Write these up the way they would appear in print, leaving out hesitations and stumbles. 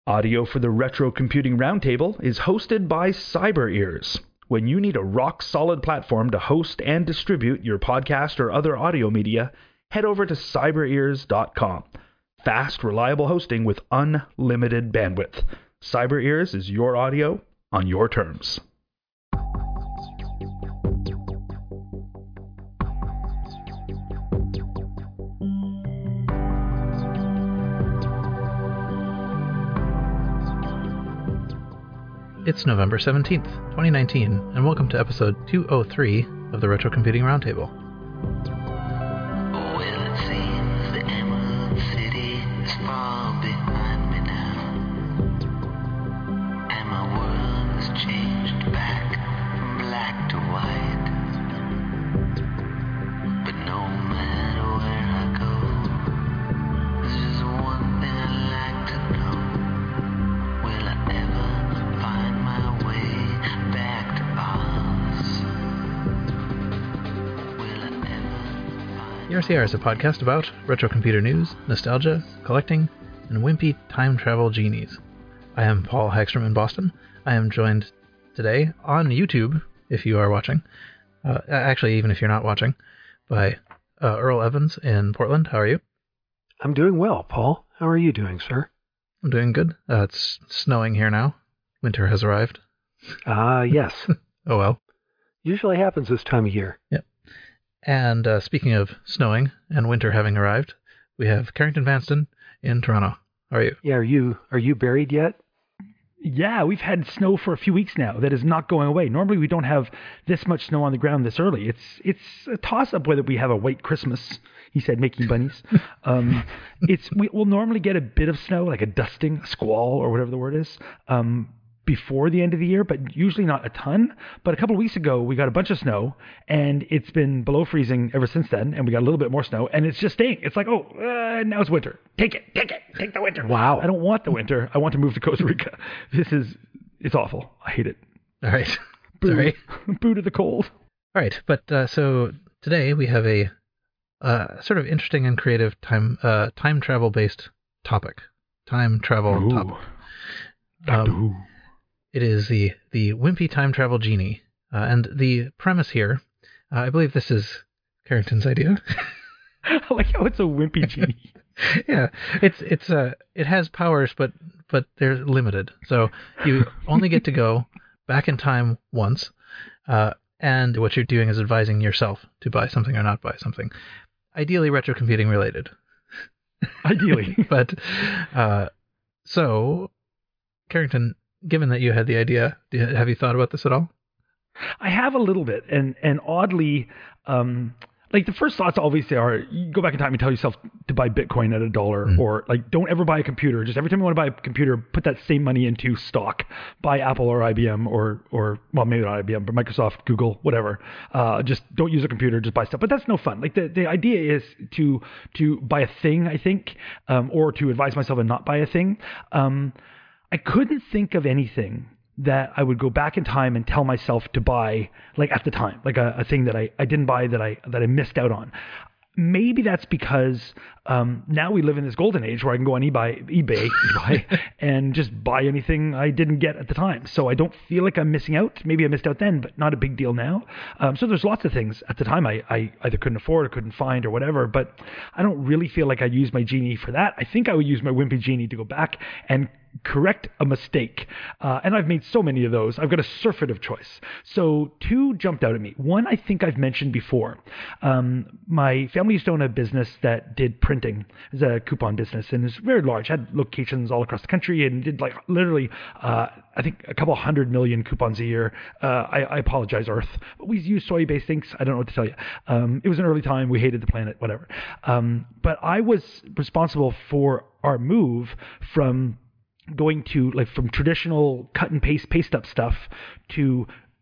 Audio for the Retro Computing Roundtable is hosted by CyberEars. When you need a rock-solid platform to host and distribute your podcast or other audio media, head over to cyberears.com. Fast, reliable hosting with unlimited bandwidth. CyberEars is your audio on your terms. It's November 17th, 2019, and welcome to episode 203 of the Retro Computing Roundtable. Well, it seems the Emerald City is far behind me now, and my world has changed back from black to white. But no matter where I go, there's just one thing I'd like to know. Will I ever find my way back to Oz? Will I ever find... ERCR is a podcast about retro computer news, nostalgia, collecting, and wimpy time travel genies. I am Paul Hagstrom in Boston. I am joined today on YouTube, if you are watching, actually even if you're not watching, by Earl Evans in Portland. How are you? I'm doing well, Paul. How are you doing, sir? I'm doing good. It's snowing here now. Winter has arrived. Yes. Oh well. Usually happens this time of year. Yep. And speaking of snowing and winter having arrived, we have Carrington Vanston in Toronto. How are you? Yeah, are you buried yet? Yeah, we've had snow for a few weeks now. That is not going away. Normally, we don't have this much snow on the ground this early. It's a toss-up whether we have a white Christmas, he said, making bunnies. We'll normally get a bit of snow, like a dusting, a squall, or whatever the word is, before the end of the year, but usually not a ton. But a couple of weeks ago, we got a bunch of snow, and it's been below freezing ever since then, and we got a little bit more snow, and it's just staying. It's like, now it's winter. Take the winter. Wow. I don't want the winter. I want to move to Costa Rica. It's awful. I hate it. All right. Boo. Sorry. Boo to the cold. All right. But so today we have a sort of interesting and creative time travel based topic. Time travel topic. It is the wimpy time travel genie, and the premise here, I believe this is Carrington's idea. I like how it's a wimpy genie. Yeah, it has powers, but they're limited. So you only get to go back in time once, and what you're doing is advising yourself to buy something or not buy something, ideally retro computing related. Ideally, but so Carrington, given that you had the idea, have you thought about this at all? I have a little bit, and oddly, like the first thoughts obviously are, you go back in time and tell yourself to buy Bitcoin at $1, or like don't ever buy a computer. Just every time you want to buy a computer, put that same money into stock. Buy Apple or IBM or well, maybe not IBM, but Microsoft, Google, whatever. Just don't use a computer, just buy stuff. But that's no fun. Like the idea is to buy a thing, I think, or to advise myself and not buy a thing. I couldn't think of anything that I would go back in time and tell myself to buy, like at the time, like a thing that I didn't buy that I missed out on. Maybe that's because now we live in this golden age where I can go on eBay and just buy anything I didn't get at the time. So I don't feel like I'm missing out. Maybe I missed out then, but not a big deal now. So there's lots of things at the time I either couldn't afford or couldn't find or whatever, but I don't really feel like I'd use my genie for that. I think I would use my wimpy genie to go back and correct a mistake. And I've made so many of those. I've got a surfeit of choice. So two jumped out at me. One I think I've mentioned before. My family used to own a business that did printing. It was a coupon business, and it was very large. Had locations all across the country and did like literally, I think a couple 100 million coupons a year. I apologize, Earth. But we use soy-based inks. I don't know what to tell you. It was an early time. We hated the planet, whatever. But I was responsible for our move from going to, like, from traditional cut and paste up stuff to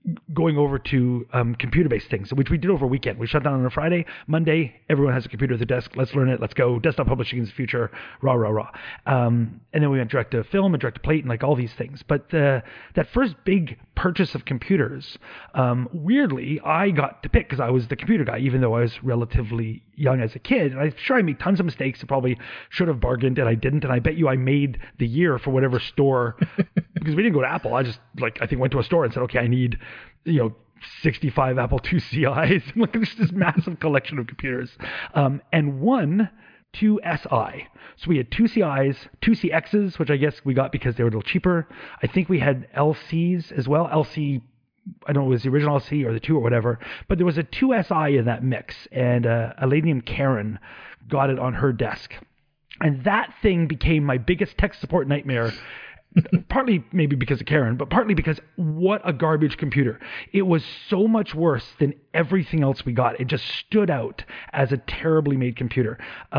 going over to computer-based things, which we did over a weekend. We shut down on a Friday. Monday, everyone has a computer at their desk. Let's learn it. Let's go. Desktop publishing is the future. Rah, rah, rah. And then we went direct to film and direct to plate and like all these things. But that first big purchase of computers, weirdly, I got to pick because I was the computer guy, even though I was relatively young as a kid. And I'm sure I made tons of mistakes and probably should have bargained, and I didn't. And I bet you I made the year for whatever store because we didn't go to Apple. I just I think went to a store and said, okay, I need 65 Apple II CIs. And there's this massive collection of computers. And two SI. So we had two CIs, two CXs, which I guess we got because they were a little cheaper. I think we had LCs as well. LC, I don't know if it was the original LC or the 2 or whatever, but there was a 2 SI in that mix. And a lady named Karen got it on her desk. And that thing became my biggest tech support nightmare. Partly maybe because of Karen, but partly because what a garbage computer. It was so much worse than everything else we got. It just stood out as a terribly made computer.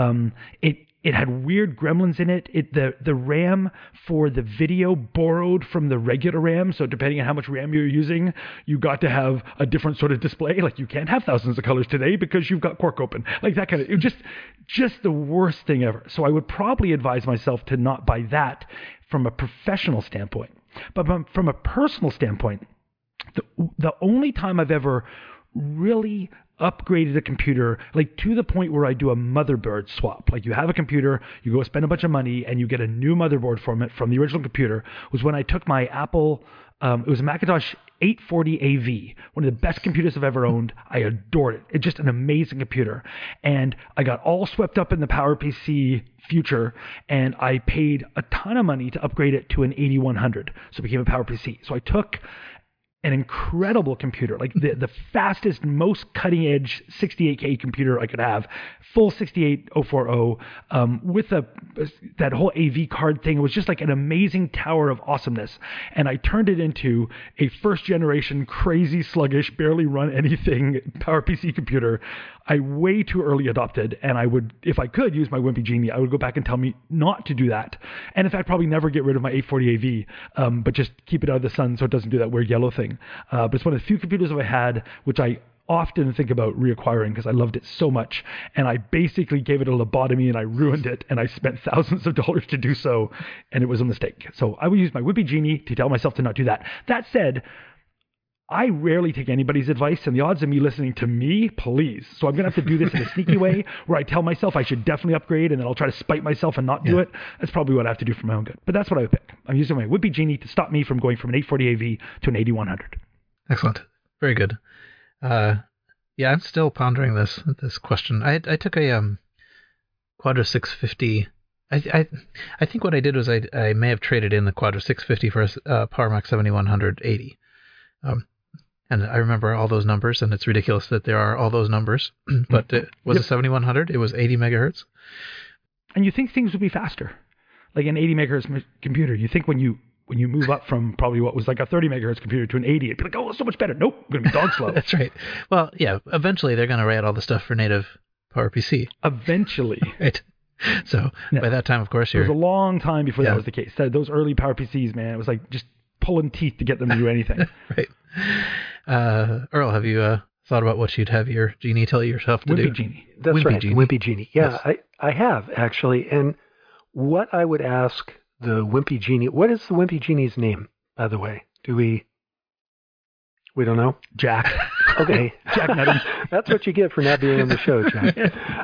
It had weird gremlins in it. The RAM for the video borrowed from the regular RAM. So depending on how much RAM you're using, you got to have a different sort of display. Like you can't have thousands of colors today because you've got Quark open. Like that kind of, it was just the worst thing ever. So I would probably advise myself to not buy that from a professional standpoint. But from a personal standpoint, the only time I've ever really upgraded a computer, like to the point where I do a motherboard swap. Like you have a computer, you go spend a bunch of money, and you get a new motherboard from it, from the original computer, was when I took my Apple, it was a Macintosh 840 AV, one of the best computers I've ever owned. I adored it. It's just an amazing computer. And I got all swept up in the PowerPC future, and I paid a ton of money to upgrade it to an 8100. So it became a PowerPC. So I took an incredible computer, like the fastest, most cutting edge 68K computer I could have, full 68040, with that whole AV card thing. It was just like an amazing tower of awesomeness. And I turned it into a first generation, crazy, sluggish, barely run anything PowerPC computer. I way too early adopted, and I would, if I could use my Wimpy Genie, I would go back and tell me not to do that. And in fact, probably never get rid of my 840 AV, but just keep it out of the sun so it doesn't do that weird yellow thing. But it's one of the few computers I've had, which I often think about reacquiring because I loved it so much. And I basically gave it a lobotomy and I ruined it, and I spent thousands of dollars to do so, and it was a mistake. So I would use my Wimpy Genie to tell myself to not do that. That said, I rarely take anybody's advice, and the odds of me listening to me, please. So I'm going to have to do this in a sneaky way where I tell myself I should definitely upgrade, and then I'll try to spite myself and not do it. That's probably what I have to do for my own good. But that's what I would pick. I'm using my Wimpy Genie to stop me from going from an 840 AV to an 8100. Excellent. Very good. Yeah, I'm still pondering this question. I took a Quadra 650. I think what I did was I may have traded in the Quadra 650 for a PowerMax 7180. And I remember all those numbers, and it's ridiculous that there are all those numbers. But it was a 7100. It was 80 megahertz. And you think things would be faster, like an 80 megahertz computer. You think when you move up from probably what was like a 30 megahertz computer to an 80, it'd be like, oh, it's so much better. Nope, I'm going to be dog slow. That's right. Well, yeah, eventually they're going to write all the stuff for native PowerPC. Eventually. Right. So by that time, of course, it was a long time before that was the case. Those early PowerPCs, man, it was like just pulling teeth to get them to do anything. Right. Earl, have you thought about what you'd have your Genie tell yourself to do? Wimpy Genie. That's Wimpy right, Genie. Wimpy Genie. Yeah, Yes. I have, actually. And what I would ask the Wimpy Genie, what is the Wimpy Genie's name, by the way? We don't know? Jack. Okay. Jack Nutty. That's what you get for not being on the show, Jack.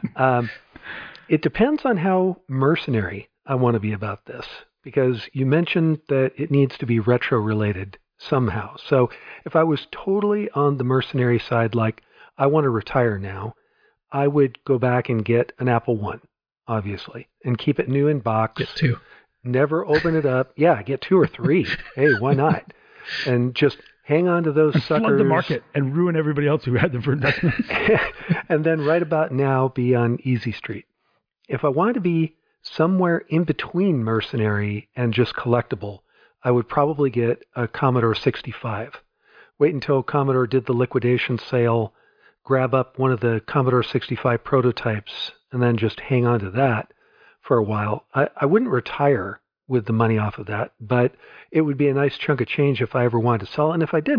It depends on how mercenary I want to be about this, because you mentioned that it needs to be retro-related somehow. So if I was totally on the mercenary side, like I want to retire now, I would go back and get an Apple I, obviously, and keep it new in box. Get two. Never open it up. Yeah, get 2 or 3. Hey, why not? And just hang on to those suckers. Flood the market and ruin everybody else who had them for investments. And then right about now be on Easy Street. If I wanted to be somewhere in between mercenary and just collectible, I would probably get a Commodore 65. Wait until Commodore did the liquidation sale, grab up one of the Commodore 65 prototypes, and then just hang on to that for a while. I wouldn't retire with the money off of that, but it would be a nice chunk of change if I ever wanted to sell it. And if I didn't,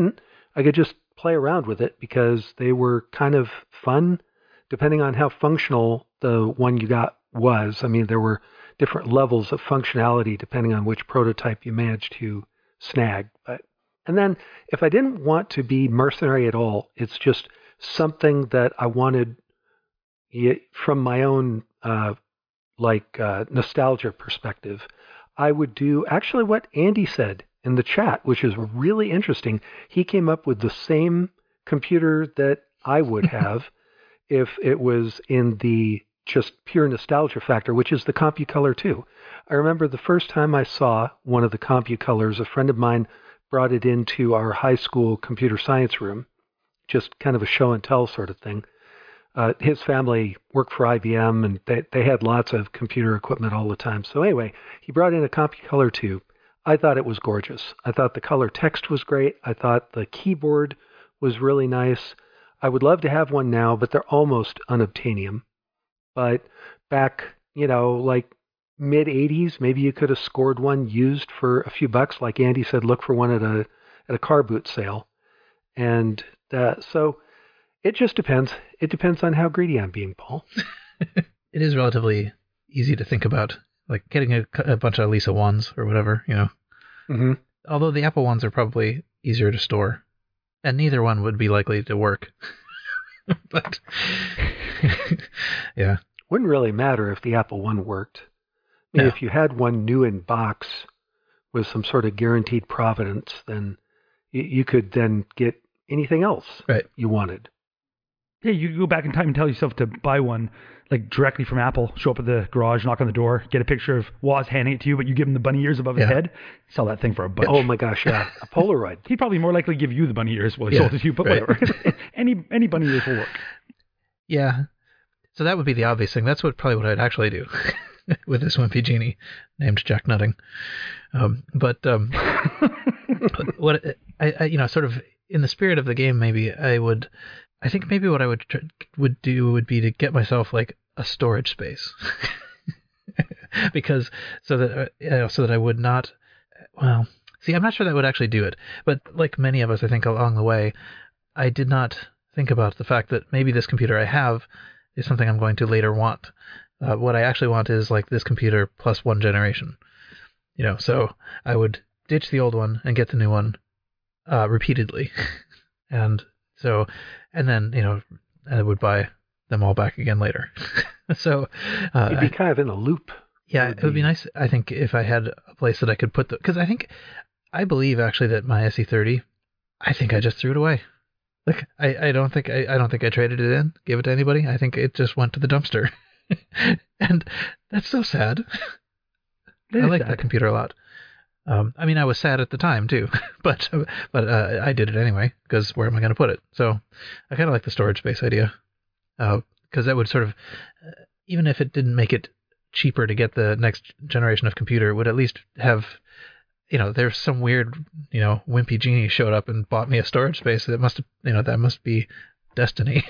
I could just play around with it because they were kind of fun, depending on how functional the one you got was. I mean, there were different levels of functionality depending on which prototype you managed to snag. And then if I didn't want to be mercenary at all, it's just something that I wanted from my own nostalgia perspective. I would do actually what Andy said in the chat, which is really interesting. He came up with the same computer that I would have if it was in the just pure nostalgia factor, which is the CompuColor 2. I remember the first time I saw one of the CompuColors, a friend of mine brought it into our high school computer science room, just kind of a show and tell sort of thing. His family worked for IBM, and they had lots of computer equipment all the time. So anyway, he brought in a CompuColor 2. I thought it was gorgeous. I thought the color text was great. I thought the keyboard was really nice. I would love to have one now, but they're almost unobtainium. But back, like mid-'80s, maybe you could have scored one used for a few bucks. Like Andy said, look for one at a car boot sale. And so it just depends. It depends on how greedy I'm being, Paul. It is relatively easy to think about, like getting a bunch of Lisa ones or whatever, Mm-hmm. Although the Apple ones are probably easier to store, and neither one would be likely to work. But yeah, Wouldn't really matter if the Apple One worked. I mean, No. if you had one new in box with some sort of guaranteed provenance, then you could then get anything else Right. you wanted. Yeah, you could go back in time and tell yourself to buy one, like directly from Apple. Show up at the garage, knock on the door, get a picture of Woz handing it to you, but you give him the bunny ears above his Yeah. head. Sell that thing for a bunch. Oh my gosh, yeah, a Polaroid. He'd probably more likely give you the bunny ears while he Yeah, sold it to you, but right. whatever. any bunny ears will work. Yeah. So that would be the obvious thing. That's probably what I'd actually do with this wimpy genie named Jack Nutting. But what I sort of in the spirit of the game, maybe I think maybe what I would do would be to get myself like a storage space, because so that I would not. Well, see, I'm not sure that would actually do it. But like many of us, I think along the way, I did not think about the fact that maybe this computer I have is something I'm going to later want. What I actually want is like this computer plus one generation. So I would ditch the old one and get the new one repeatedly, and then I would buy them all back again later. So You'd be kind of in a loop. yeah, it would be nice, I think, if I had a place that I could put because I believe actually that my SE30, I think I just threw it away. Like I don't think I traded it in, gave it to anybody. I think it just went to the dumpster, and that's so sad. I like that computer a lot. I mean, I was sad at the time too, but I did it anyway because where am I going to put it? So I kind of like the storage space idea because that would sort of, even if it didn't make it cheaper to get the next generation of computer, it would at least have, there's some weird, wimpy genie showed up and bought me a storage space. That must be destiny.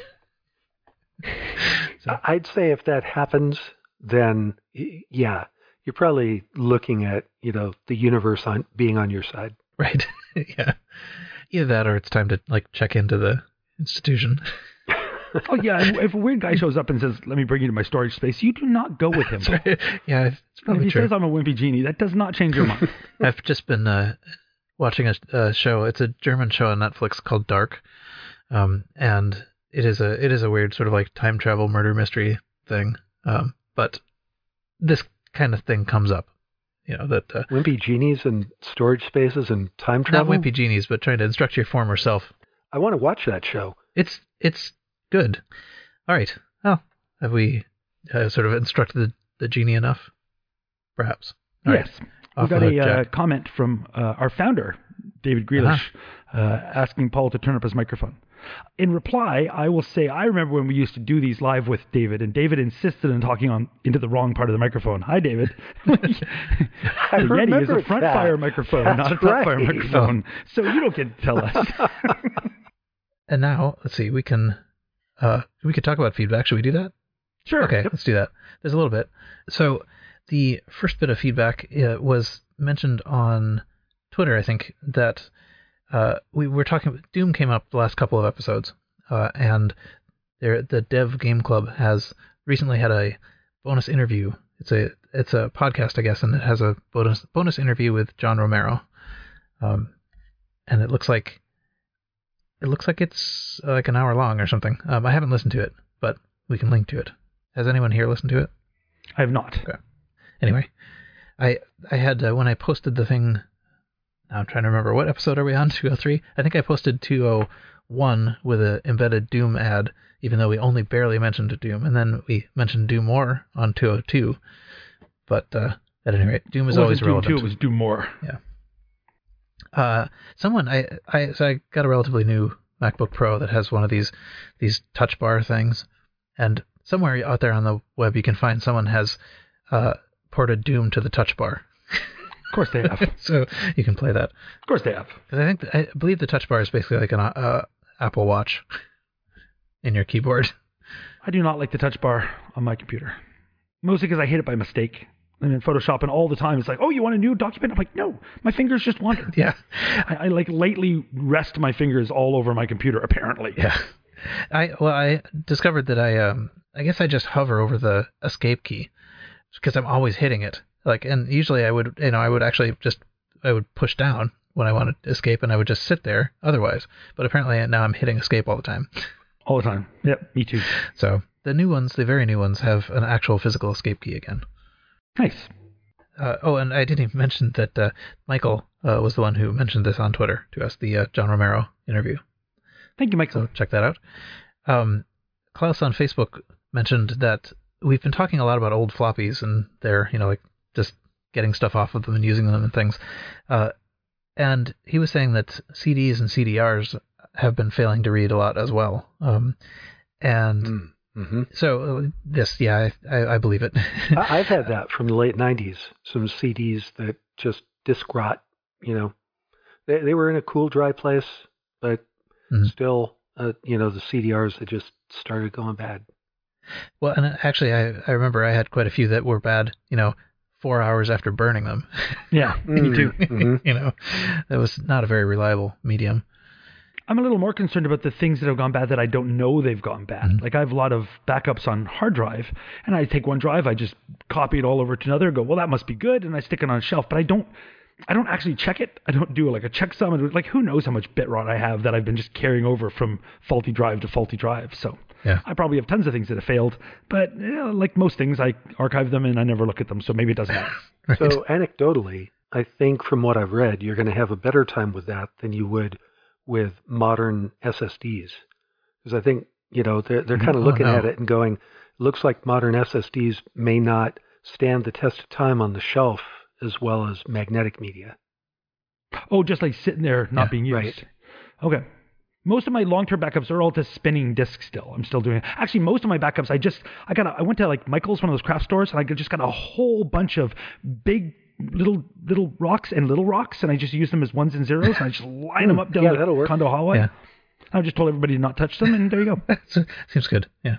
So. I'd say if that happens, then yeah, you're probably looking at, the universe being on your side. Right. Yeah. Either that or it's time to check into the institution. Oh yeah, if a weird guy shows up and says, "Let me bring you to my storage space," you do not go with him. Right. Yeah, it's probably if he true. says I'm a wimpy genie, that does not change your mind. I've just been watching a show. It's a German show on Netflix called Dark, and it is a weird sort of time travel murder mystery thing. But this kind of thing comes up, that Wimpy genies and storage spaces and time not travel. wimpy genies, but trying to instruct your former self. I want to watch that show. It's good. All right. Well, have we sort of instructed the genie enough? Perhaps. All right. Yes. We Off got the hook, a Jack. comment from our founder, David Grealish, asking Paul to turn up his microphone. In reply, I will say I remember when we used to do these live with David, and David insisted on talking into the wrong part of the microphone. Hi, David. The Yeti is a front that. fire microphone, That's not a top fire right. microphone. So you don't get to tell us. And now, let's see, we could talk about feedback. Should we do that? Sure. Okay, let's do that. There's a little bit. So the first bit of feedback was mentioned on Twitter, I think, that we were talking. Doom came up the last couple of episodes, and the Dev Game Club has recently had a bonus interview. It's a podcast, I guess, and it has a bonus interview with John Romero. And it looks like it's like an hour long or something. I haven't listened to it, but we can link to it. Has anyone here listened to it? I have not. Okay. Anyway, I had when I posted the thing. Now I'm trying to remember, what episode are we on? 203. I think I posted 201 with an embedded Doom ad, even though we only barely mentioned Doom, and then we mentioned Doom more on 202. But at any rate, Doom is always relevant. Doom 2, it was Doom more. Yeah. So I got a relatively new MacBook Pro that has one of these touch bar things, and somewhere out there on the web you can find someone has ported Doom to the touch bar. Of course they have. So you can play that. Of course they have. Because I believe the touch bar is basically like an Apple Watch in your keyboard. I do not like the touch bar on my computer. Mostly because I hit it by mistake. And in Photoshop, and all the time it's like, oh, you want a new document? I'm like, no, my fingers just wandered. Yeah. I like lightly rest my fingers all over my computer, apparently. Yeah. I discovered that I guess I just hover over the escape key because I'm always hitting it. Like, and usually I would actually I would push down when I wanted to escape, and I would just sit there otherwise. But apparently now I'm hitting escape all the time. All the time. Yep, me too. So the new ones, the very new ones, have an actual physical escape key again. Nice. And I didn't even mention that Michael was the one who mentioned this on Twitter to us, the John Romero interview. Thank you, Michael. So check that out. Klaus on Facebook mentioned that we've been talking a lot about old floppies and their, like just getting stuff off of them and using them and things. And he was saying that CDs and CDRs have been failing to read a lot as well. So this, I believe it. I've had that from the late 90s, some CDs that just disc rot, They were in a cool, dry place, but still, the CDRs had just started going bad. Well, and actually, I remember I had quite a few that were bad, 4 hours after burning them. Yeah, me too. That was not a very reliable medium. I'm a little more concerned about the things that have gone bad that I don't know they've gone bad. Like I have a lot of backups on hard drive, and I take one drive, I just copy it all over to another, go, well, that must be good, and I stick it on a shelf. But I don't actually check it. I don't do like a checksum. And like, who knows how much bit rot I have that I've been just carrying over from faulty drive to faulty drive. So yeah. I probably have tons of things that have failed, but like most things, I archive them and I never look at them. So maybe it doesn't matter. Right. So anecdotally, I think from what I've read, you're going to have a better time with that than you would with modern SSDs. Because I think, they're kind of looking at it and going, looks like modern SSDs may not stand the test of time on the shelf as well as magnetic media. Oh, just like sitting there not being used. Right. Okay. Most of my long-term backups are all to spinning disk still. I'm still doing it. Actually, most of my backups, I went to like Michael's, one of those craft stores, and I just got a whole bunch of big little rocks and little rocks, and I just use them as ones and zeros, and I just line them up down the condo hallway. Yeah. I just told everybody to not touch them, and there you go. Seems good. Yeah.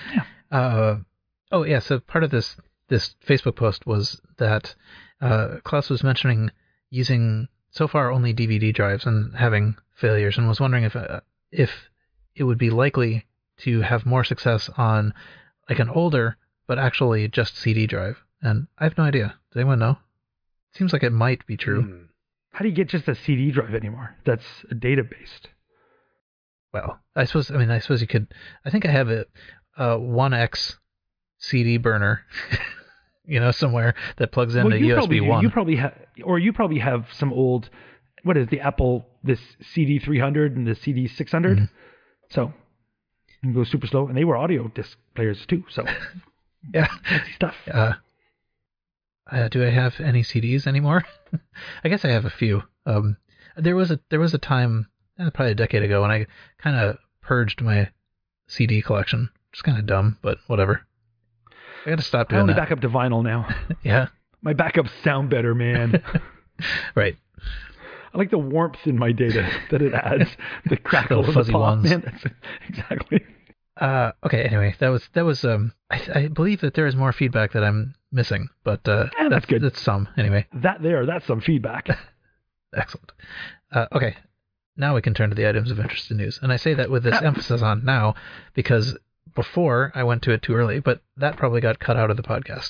Yeah. So part of this Facebook post was that Klaus was mentioning using so far only DVD drives and having failures, and was wondering if it would be likely to have more success on like an older but actually just CD drive. And I have no idea. Does anyone know? Seems like it might be true. How do you get just a CD drive anymore? That's a data-based. Well, I suppose you could. I think I have a 1X CD burner, somewhere that plugs into USB 1. You probably have some old, what is the Apple, this CD 300 and the CD 600. Mm-hmm. So you can go super slow, and they were audio disc players too. So yeah, fancy stuff. Do I have any CDs anymore? I guess I have a few. There was a time, probably a decade ago, when I kind of purged my CD collection. It's kind of dumb, but whatever. I got to stop doing that. I only back up to vinyl now. Yeah. My backups sound better, man. Right. I like the warmth in my data that it adds. The crackle of fuzzy the pop, ones. Man. Exactly. Okay. Anyway, that was. I believe that there is more feedback that I'm missing, but that's good. That's some anyway. That's some feedback. Excellent. Okay. now we can turn to the items of interest in news. And I say that with this emphasis on now because before I went to it too early, but that probably got cut out of the podcast.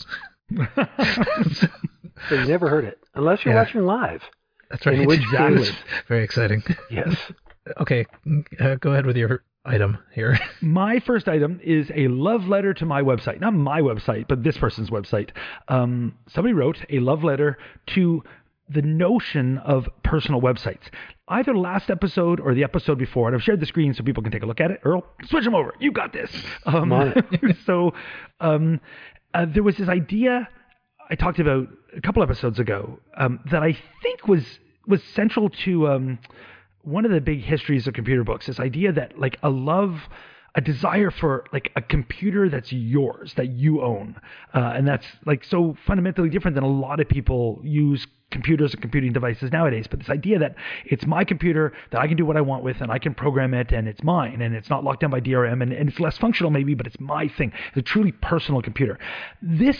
So you never heard it, unless you're watching live. That's right. In which Exactly. case, Very exciting. yes. Okay, go ahead with your item here. My first item is a love letter to my website. Not my website, but this person's website. Somebody wrote a love letter to the notion of personal websites. Either last episode or the episode before, and I've shared the screen so people can take a look at it. Earl, switch them over. You got this. I'm on it. So there was this idea I talked about a couple episodes ago that I think was central to one of the big histories of computer books. This idea that like a desire for like a computer that's yours, that you own, and that's like so fundamentally different than a lot of people use computers and computing devices nowadays. But this idea that it's my computer that I can do what I want with, and I can program it, and it's mine, and it's not locked down by DRM, and it's less functional maybe, but it's my thing. It's a truly personal computer. This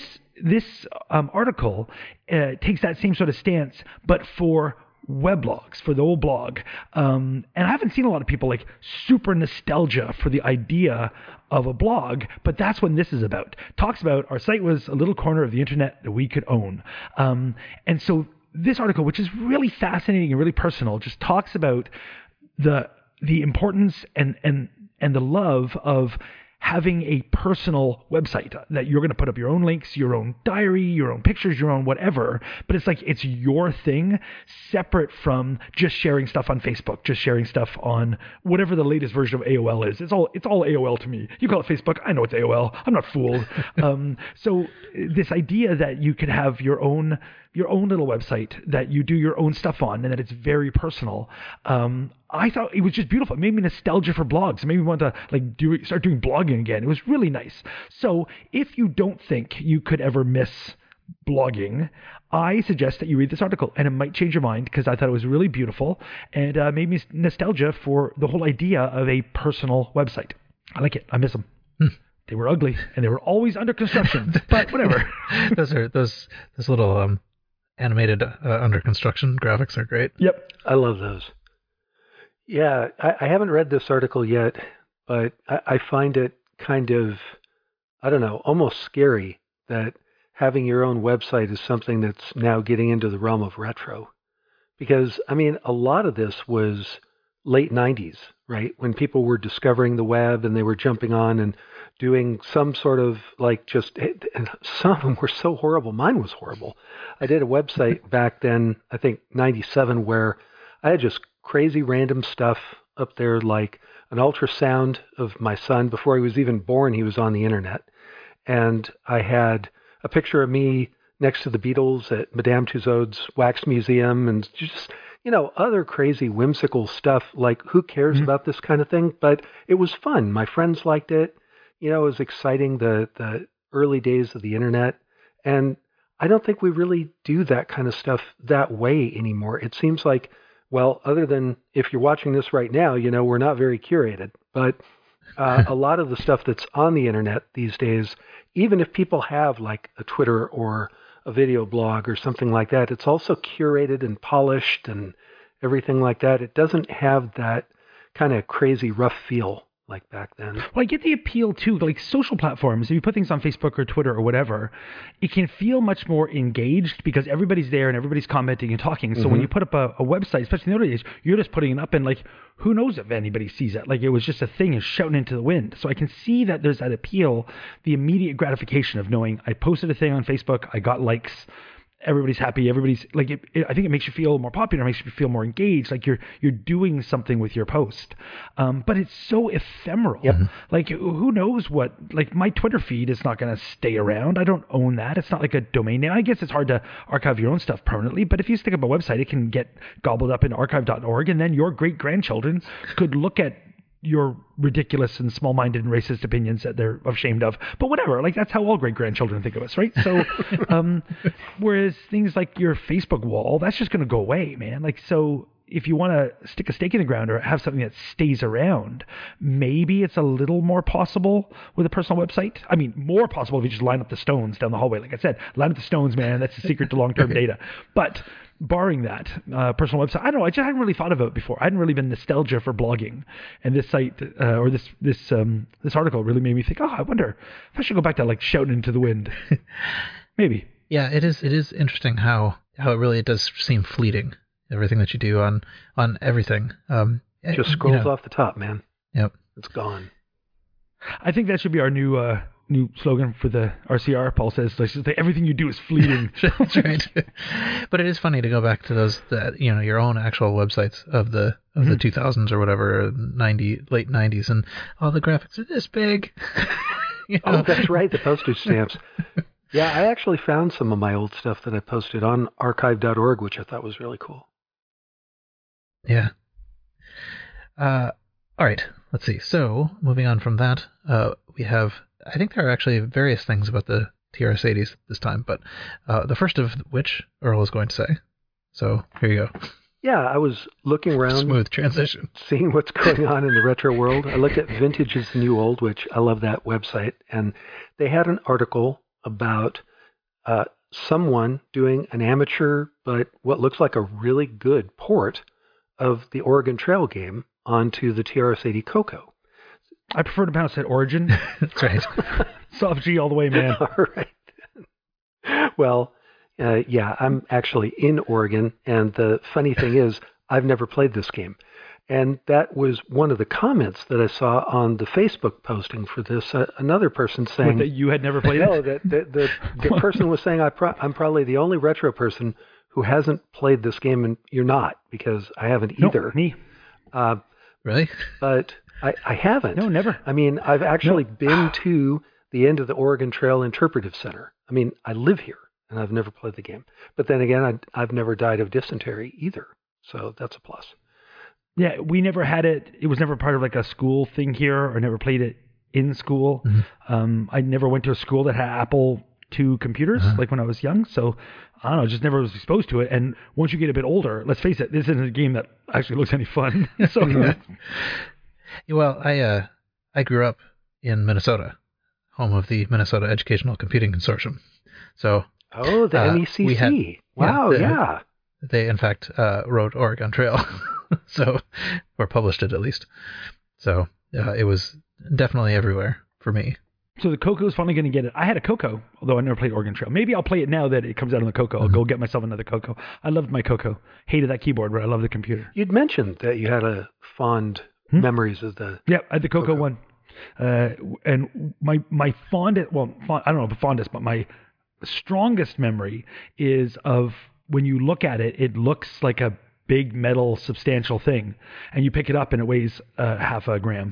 article takes that same sort of stance, but for weblogs, for the old blog. And I haven't seen a lot of people like super nostalgia for the idea of a blog, but that's what this is about. Talks about our site was a little corner of the internet that we could own. And so this article, which is really fascinating and really personal, just talks about the importance and the love of having a personal website that you're going to put up your own links, your own diary, your own pictures, your own whatever, but it's like it's your thing, separate from just sharing stuff on Facebook, just sharing stuff on whatever the latest version of AOL is. It's all AOL to me. You call it Facebook, I know it's AOL. I'm not fooled. So this idea that you could have your own little website that you do your own stuff on and that it's very personal. I thought it was just beautiful. It made me nostalgia for blogs. It made me want to start doing blogging again. It was really nice. So if you don't think you could ever miss blogging, I suggest that you read this article, and it might change your mind because I thought it was really beautiful and made me nostalgia for the whole idea of a personal website. I like it. I miss them. They were ugly and they were always under construction, but whatever. those little animated under construction graphics are great. Yep. I love those. Yeah, I haven't read this article yet, but I find it kind of, I don't know, almost scary that having your own website is something that's now getting into the realm of retro. Because, I mean, a lot of this was late 90s, right? When people were discovering the web and they were jumping on and doing some sort of and some of them were so horrible. Mine was horrible. I did a website back then, I think 97, where I had just crazy random stuff up there, like an ultrasound of my son. Before he was even born, he was on the internet. And I had a picture of me next to the Beatles at Madame Tussauds Wax Museum and just, other crazy whimsical stuff. Like, who cares about this kind of thing? But it was fun. My friends liked it. It was exciting, the early days of the internet. And I don't think we really do that kind of stuff that way anymore. It seems like, well, other than if you're watching this right now, we're not very curated. But a lot of the stuff that's on the internet these days, even if people have like a Twitter or a video blog or something like that, it's also curated and polished and everything like that. It doesn't have that kind of crazy rough feel like back then. Well, I get the appeal too, like social platforms. If you put things on Facebook or Twitter or whatever, it can feel much more engaged because everybody's there and everybody's commenting and talking. So when you put up a website, especially in the early days, you're just putting it up and like, who knows if anybody sees it? Like it was just a thing and shouting into the wind. So I can see that there's that appeal, the immediate gratification of knowing I posted a thing on Facebook, I got likes, everybody's happy. Everybody's like, I think it makes you feel more popular. It makes you feel more engaged. Like you're doing something with your post. But it's so ephemeral. Yep. Like who knows what, like my Twitter feed is not going to stay around. I don't own that. It's not like a domain name. I guess it's hard to archive your own stuff permanently, but if you stick up a website, it can get gobbled up in archive.org and then your great grandchildren could look at your ridiculous and small-minded and racist opinions that they're ashamed of. But whatever, like that's how all great-grandchildren think of us, right? So whereas things like your Facebook wall, that's just going to go away, man. Like, so if you want to stick a stake in the ground or have something that stays around, maybe it's a little more possible with a personal website. I mean, more possible if you just line up the stones down the hallway. Like I said, line up the stones, man. That's the secret to long-term data. But barring that, personal website, I don't know. I just hadn't really thought about it before. I hadn't really been nostalgia for blogging, and this site or this article really made me think. Oh, I wonder if I should go back to like shouting into the wind. Maybe. Yeah, it is interesting how it does seem fleeting. Everything that you do on everything. Just scrolls off the top, man. Yep. It's gone. I think that should be our new slogan for the RCR. Paul says, everything you do is fleeting. That's right. But it is funny to go back to those, your own actual websites of the 2000s or whatever, late 90s, and all the graphics are this big. Oh, that's right, the postage stamps. Yeah, I actually found some of my old stuff that I posted on archive.org, which I thought was really cool. Yeah. All right, let's see. So, moving on from that, we have, I think there are actually various things about the TRS-80s this time, but the first of which Earl is going to say. So, here you go. Yeah, I was looking around. Smooth transition. Seeing what's going on in the retro world. I looked at Vintage is the New Old, which I love that website, and they had an article about someone doing an amateur, but what looks like a really good port of the Oregon Trail game onto the TRS-80 Coco. I prefer to pronounce it Origin. That's right. Soft G all the way, man. All right. Well, yeah, I'm actually in Oregon, and the funny thing is, I've never played this game. And that was one of the comments that I saw on the Facebook posting for this. Another person saying that you had never played no, it? No, the person was saying I'm probably the only retro person who hasn't played this game, and you're not, because I haven't either. Me. Really? But I haven't. No, never. I mean, I've actually been to the end of the Oregon Trail Interpretive Center. I mean, I live here, and I've never played the game. But then again, I've never died of dysentery either, so that's a plus. Yeah, we never had it. It was never part of like a school thing here, or never played it in school. Mm-hmm. I never went to a school that had Apple II computers, like when I was young. So I don't know, just never was exposed to it. And once you get a bit older, let's face it, this isn't a game that actually looks any fun. So well, I grew up in Minnesota, home of the Minnesota Educational Computing Consortium. So the MECC. Yeah. They in fact wrote Oregon Trail. So, or published it at least. So, it was definitely everywhere for me. So the Coco is finally going to get it. I had a Coco, although I never played Oregon Trail. Maybe I'll play it now that it comes out on the Coco. I'll go get myself another Coco. I loved my Coco. Hated that keyboard, but I love the computer. You'd mentioned that you had a fond memories of the... Yeah, I had the Coco one. And my fondest, I don't know if fondest, but my strongest memory is of when you look at it, it looks like a big metal substantial thing, and you pick it up and it weighs half a gram.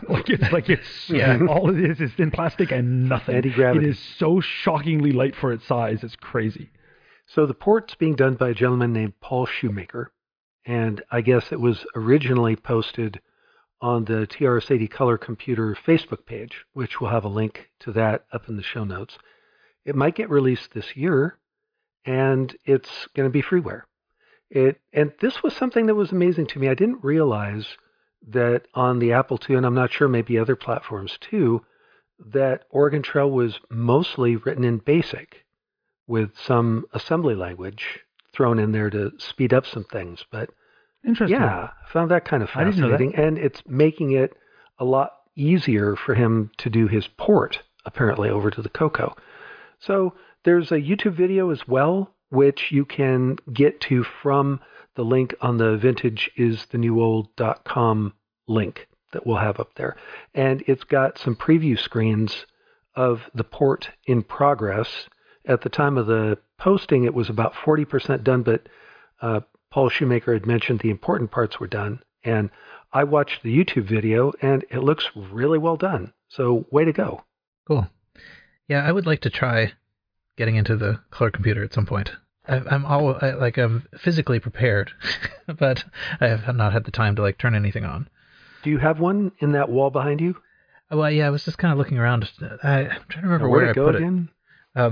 All it is thin plastic and nothing. Anti-gravity. It is so shockingly light for its size. It's crazy. So the port's being done by a gentleman named Paul Shoemaker, and I guess it was originally posted on the TRS-80 Color Computer Facebook page, which we'll have a link to that up in the show notes. It might get released this year, and it's going to be freeware. And this was something that was amazing to me. I didn't realize that on the Apple II, and I'm not sure maybe other platforms too, that Oregon Trail was mostly written in BASIC with some assembly language thrown in there to speed up some things. But interesting. Yeah, I found that kind of fascinating. I didn't know that. And it's making it a lot easier for him to do his port, apparently, over to the Coco. So there's a YouTube video as well, which you can get to from the link on the vintageisthenewOld.com link that we'll have up there. And it's got some preview screens of the port in progress. At the time of the posting, it was about 40% done, but Paul Shoemaker had mentioned the important parts were done. And I watched the YouTube video, and it looks really well done. So way to go. Cool. Yeah, I would like to try getting into the color computer at some point. I'm physically prepared, but I have not had the time to turn anything on. Do you have one in that wall behind you? Well, yeah, I was just kind of looking around. I'm trying to remember where I to go put again?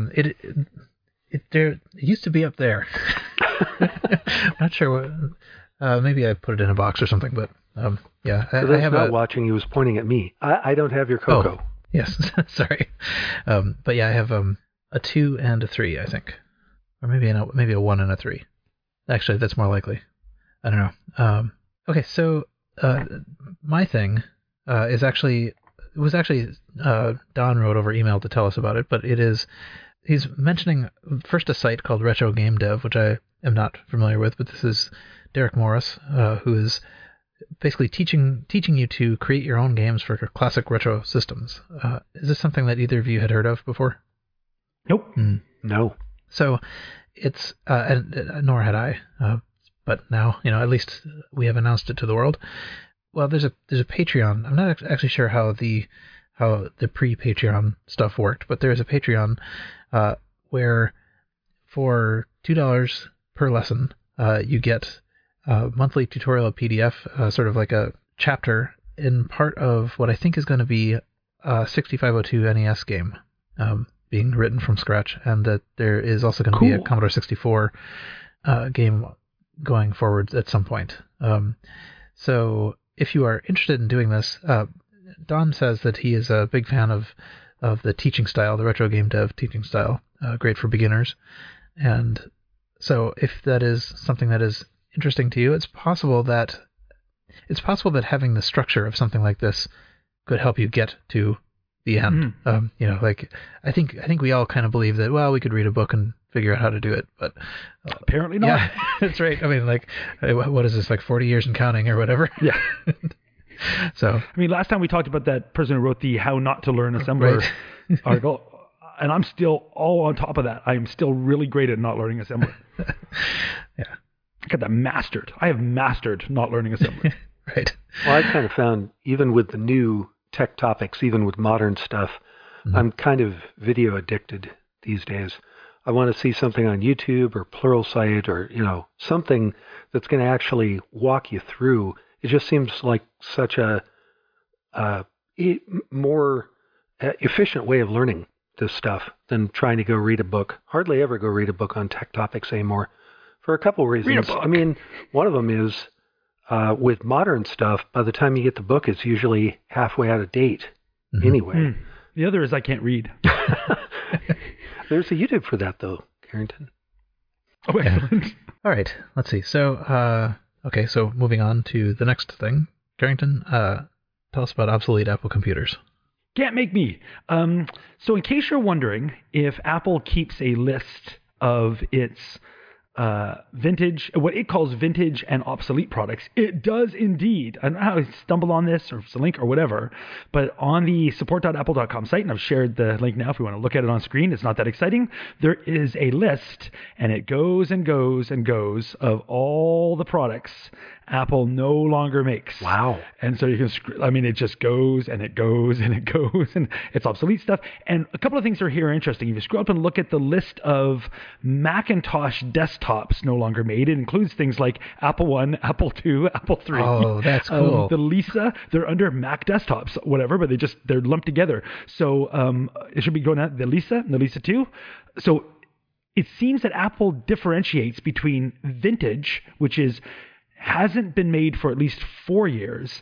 It used to be up there. I'm not sure Maybe I put it in a box or something, but yeah. For I those have not watching, he was pointing at me. I don't have your cocoa. Oh, yes, sorry. But yeah, I have a 2 and a 3, I think. Or maybe a 1 and a 3. Actually, that's more likely. I don't know. Okay, so my thing is actually... It was actually Don wrote over email to tell us about it, but he's mentioning first a site called Retro Game Dev, which I am not familiar with, but this is Derek Morris, who is basically teaching you to create your own games for classic retro systems. Is this something that either of you had heard of before? Nope. No. So it's nor had I, but now at least we have announced it to the world. Well, there's a Patreon. I'm not actually sure how the pre-Patreon stuff worked, but there's a Patreon where for $2 per lesson you get a monthly tutorial PDF, sort of like a chapter in part of what I think is going to be a 6502 NES game being written from scratch, and that there is also going to be a Commodore 64 game going forward at some point. So if you are interested in doing this, Don says that he is a big fan of the teaching style, the Retro Game Dev teaching style, great for beginners. And so if that is something that is interesting to you, it's possible that having the structure of something like this could help you get to the end. Like I think we all kind of believe that, well, we could read a book and figure out how to do it, but apparently not. Yeah, that's right. I mean, like, what is this, like 40 years and counting or whatever? Yeah. So I mean, last time we talked about that person who wrote the How Not to Learn Assembler article, and I'm still all on top of that. I'm still really great at not learning assembly. Yeah. I got that mastered. I have mastered not learning assembly. Right. Well, I kind of found, even with the new tech topics, even with modern stuff, I'm kind of video addicted these days. I want to see something on YouTube or Pluralsight or, something that's going to actually walk you through. It just seems like such a more efficient way of learning this stuff than trying to go read a book. Hardly ever go read a book on tech topics anymore for a couple of reasons. Read a book. I mean, one of them is with modern stuff, by the time you get the book, it's usually halfway out of date anyway. The other is I can't read. There's a YouTube for that, though, Carrington. Oh, excellent. All right, let's see. So, so moving on to the next thing. Carrington, tell us about obsolete Apple computers. Can't make me. So in case you're wondering if Apple keeps a list of its vintage, what it calls vintage and obsolete products, it does indeed. I don't know how I stumbled on this, or if it's a link or whatever, but on the support.apple.com site, and I've shared the link now if you want to look at it on screen, it's not that exciting, there is a list, and it goes and goes and goes of all the products Apple no longer makes. Wow. And so you can, it just goes and it goes and it goes, and it's obsolete stuff. And a couple of things are here interesting. If you scroll up and look at the list of Macintosh desktops no longer made, it includes things like Apple I, Apple II, Apple III. Oh, that's cool. The Lisa, they're under Mac desktops, whatever, but they're lumped together. So it should be going out the Lisa and the Lisa II. So it seems that Apple differentiates between vintage, which hasn't been made for at least 4 years,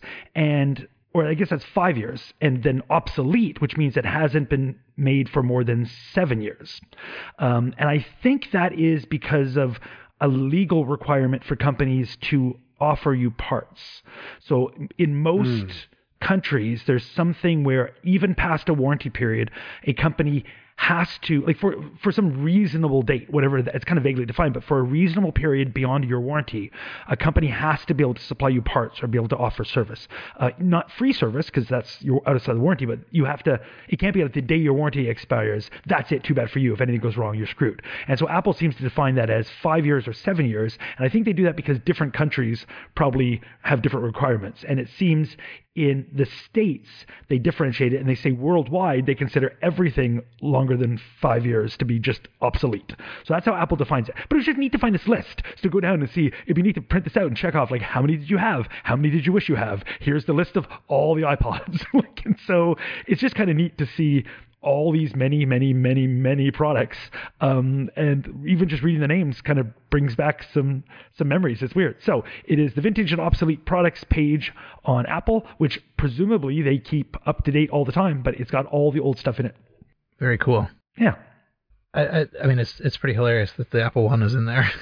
or I guess that's 5 years, and then obsolete, which means it hasn't been made for more than 7 years. And I think that is because of a legal requirement for companies to offer you parts. So in most countries, there's something where even past a warranty period, a company has to, like for some reasonable date, whatever, it's kind of vaguely defined, but for a reasonable period beyond your warranty, a company has to be able to supply you parts or be able to offer service. Not free service, because you're outside the warranty, but it can't be like the day your warranty expires, that's it, too bad for you. If anything goes wrong, you're screwed. And so Apple seems to define that as 5 years or 7 years, and I think they do that because different countries probably have different requirements. And it seems in the States, they differentiate it, and they say worldwide, they consider everything longer than 5 years to be just obsolete. So that's how Apple defines it. But it's just neat to find this list. So go down and see, if you need to print this out and check off, like, how many did you have? How many did you wish you have? Here's the list of all the iPods. And so it's just kind of neat to see all these many products. And even just reading the names kind of brings back some memories. It's weird. So it is the vintage and obsolete products page on Apple, which presumably they keep up to date all the time, but it's got all the old stuff in it. Very cool. Yeah. I mean, it's pretty hilarious that the Apple One is in there.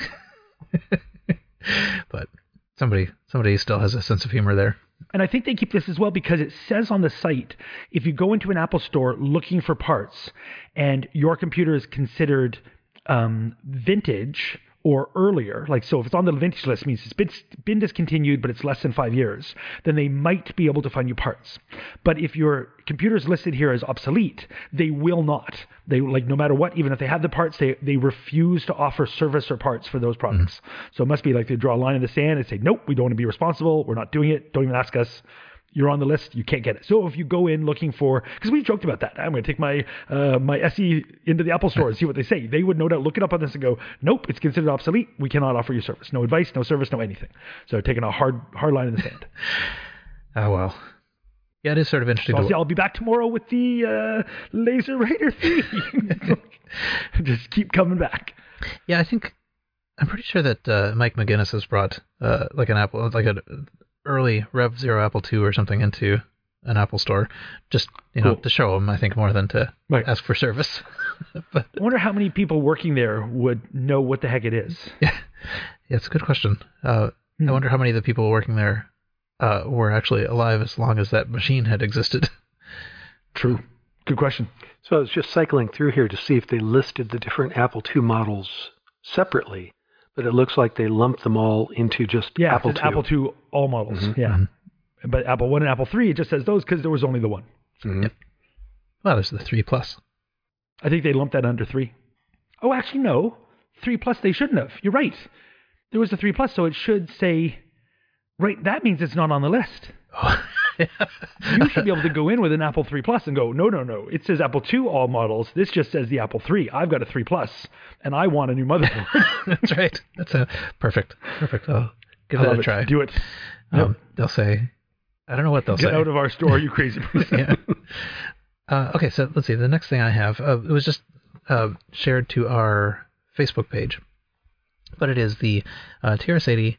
But somebody still has a sense of humor there. And I think they keep this as well because it says on the site, if you go into an Apple store looking for parts and your computer is considered vintage or earlier, like so if it's on the vintage list, means it's been discontinued, but it's less than 5 years, then they might be able to find you parts. But if your computer is listed here as obsolete, they will not. They, like, no matter what, even if they have the parts, they refuse to offer service or parts for those products. So it must be like they draw a line in the sand and say, nope, we don't want to be responsible. We're not doing it. Don't even ask us. You're on the list. You can't get it. So if you go in looking for, because we joked about that. I'm going to take my my SE into the Apple store and see what they say. They would no doubt look it up on this and go, nope, it's considered obsolete. We cannot offer you service. No advice, no service, no anything. So taking a hard line in the sand. Oh, well. Yeah, it is sort of interesting. So I'll be back tomorrow with the Laser Raider 3. Just keep coming back. Yeah, I'm pretty sure that Mike McGinnis has brought like an early Rev Zero Apple II or something into an Apple store, just to show them. I think more than to ask for service. But I wonder how many people working there would know what the heck it is. Yeah, it's a good question. I wonder how many of the people working there were actually alive as long as that machine had existed. True. Good question. So I was just cycling through here to see if they listed the different Apple II models separately, but it looks like they lumped them all into just Apple II. Apple II all models. Mm-hmm. Yeah. Mm-hmm. But Apple 1 and Apple 3, it just says those because there was only the one. Mm-hmm. Yep. Well, there's the 3 Plus. I think they lumped that under 3. Oh, actually, no. 3 Plus, they shouldn't have. You're right. There was the 3 Plus, so it should say, right, that means it's not on the list. Oh. You should be able to go in with an Apple 3 Plus and go, no. It says Apple II all models. This just says the Apple 3. I've got a 3 Plus, and I want a new motherboard. That's right. That's perfect. I'll give that a try. Do it. They'll say, I don't know what they'll say. Get out of our store, you crazy person. Yeah. Okay, so let's see. The next thing I have, it was just shared to our Facebook page, but it is the TRS-80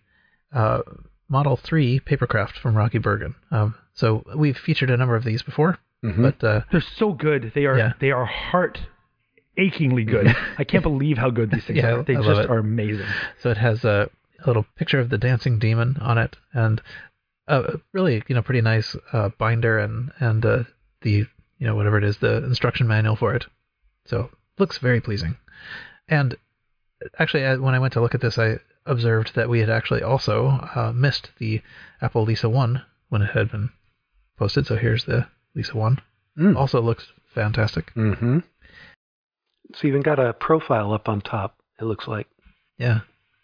Model 3 Papercraft from Rocky Bergen. So we've featured a number of these before, but they're so good. They are heart achingly good. I can't believe how good these things are. They just are amazing. So it has a little picture of the dancing demon on it, and really, pretty nice binder and the whatever it is, the instruction manual for it. So looks very pleasing. And actually, when I went to look at this, I observed that we had actually also missed the Apple Lisa 1 when it had been posted. So here's the Lisa 1. Also looks fantastic. Mm-hmm. It's even got a profile up on top, it looks like. Yeah.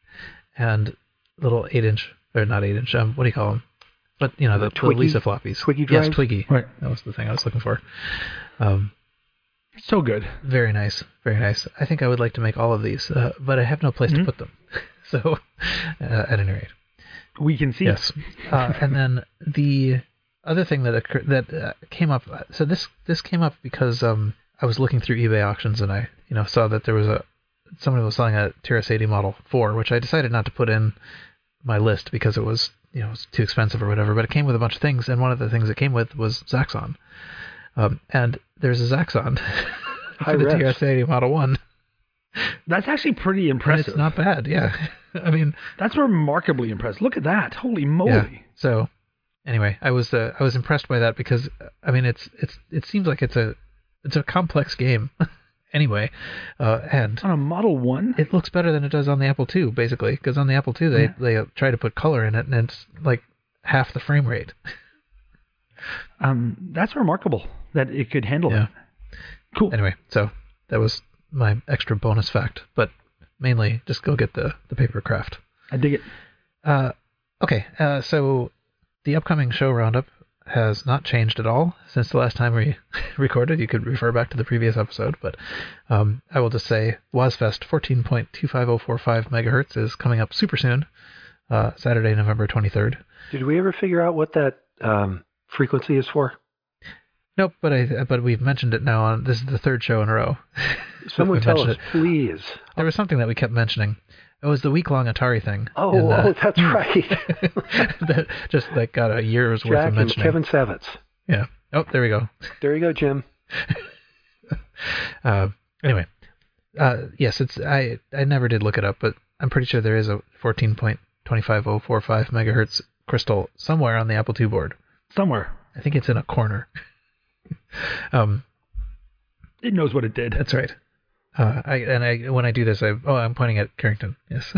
And little 8-inch, or not 8-inch, what do you call them? But, the Lisa floppies. Twiggy drives? Yes, Twiggy. Right. That was the thing I was looking for. So good. Very nice. Very nice. I think I would like to make all of these, but I have no place to put them. So, at any rate. We can see. Yes. And then the other thing that came up, so this came up because I was looking through eBay auctions and I saw that there was somebody was selling a TRS-80 Model 4, which I decided not to put in my list because it was it was too expensive or whatever, but it came with a bunch of things, and one of the things it came with was Zaxxon. And there's a Zaxxon for the TRS-80 Model 1. That's actually pretty impressive. And it's not bad, yeah. I mean, that's remarkably impressive. Look at that. Holy moly. Yeah. So anyway, I was impressed by that because I mean it seems like it's a complex game. Anyway, and on a Model 1, it looks better than it does on the Apple II, basically, because on the Apple II they try to put color in it, and it's like half the frame rate. That's remarkable that it could handle it. Cool. Anyway, so that was my extra bonus fact, but mainly just go get the Papercraft. I dig it. Okay, so the upcoming show roundup has not changed at all since the last time we recorded. You could refer back to the previous episode, but I will just say WASFest 14.25045 megahertz is coming up super soon, Saturday, November 23rd. Did we ever figure out what that frequency is for? Nope, but we've mentioned it now. This is the third show in a row. Someone tell us, please. There was something that we kept mentioning. It was the week-long Atari thing. Oh, that's right. That just got a year's worth Jack of mentioning. Kevin Savitz. Yeah. Oh, there we go. There you go, Jim. Anyway, yes, I never did look it up, but I'm pretty sure there is a 14.25045 megahertz crystal somewhere on the Apple II board. Somewhere. I think it's in a corner. It knows what it did. That's right. When I do this, I'm pointing at Carrington. Yes.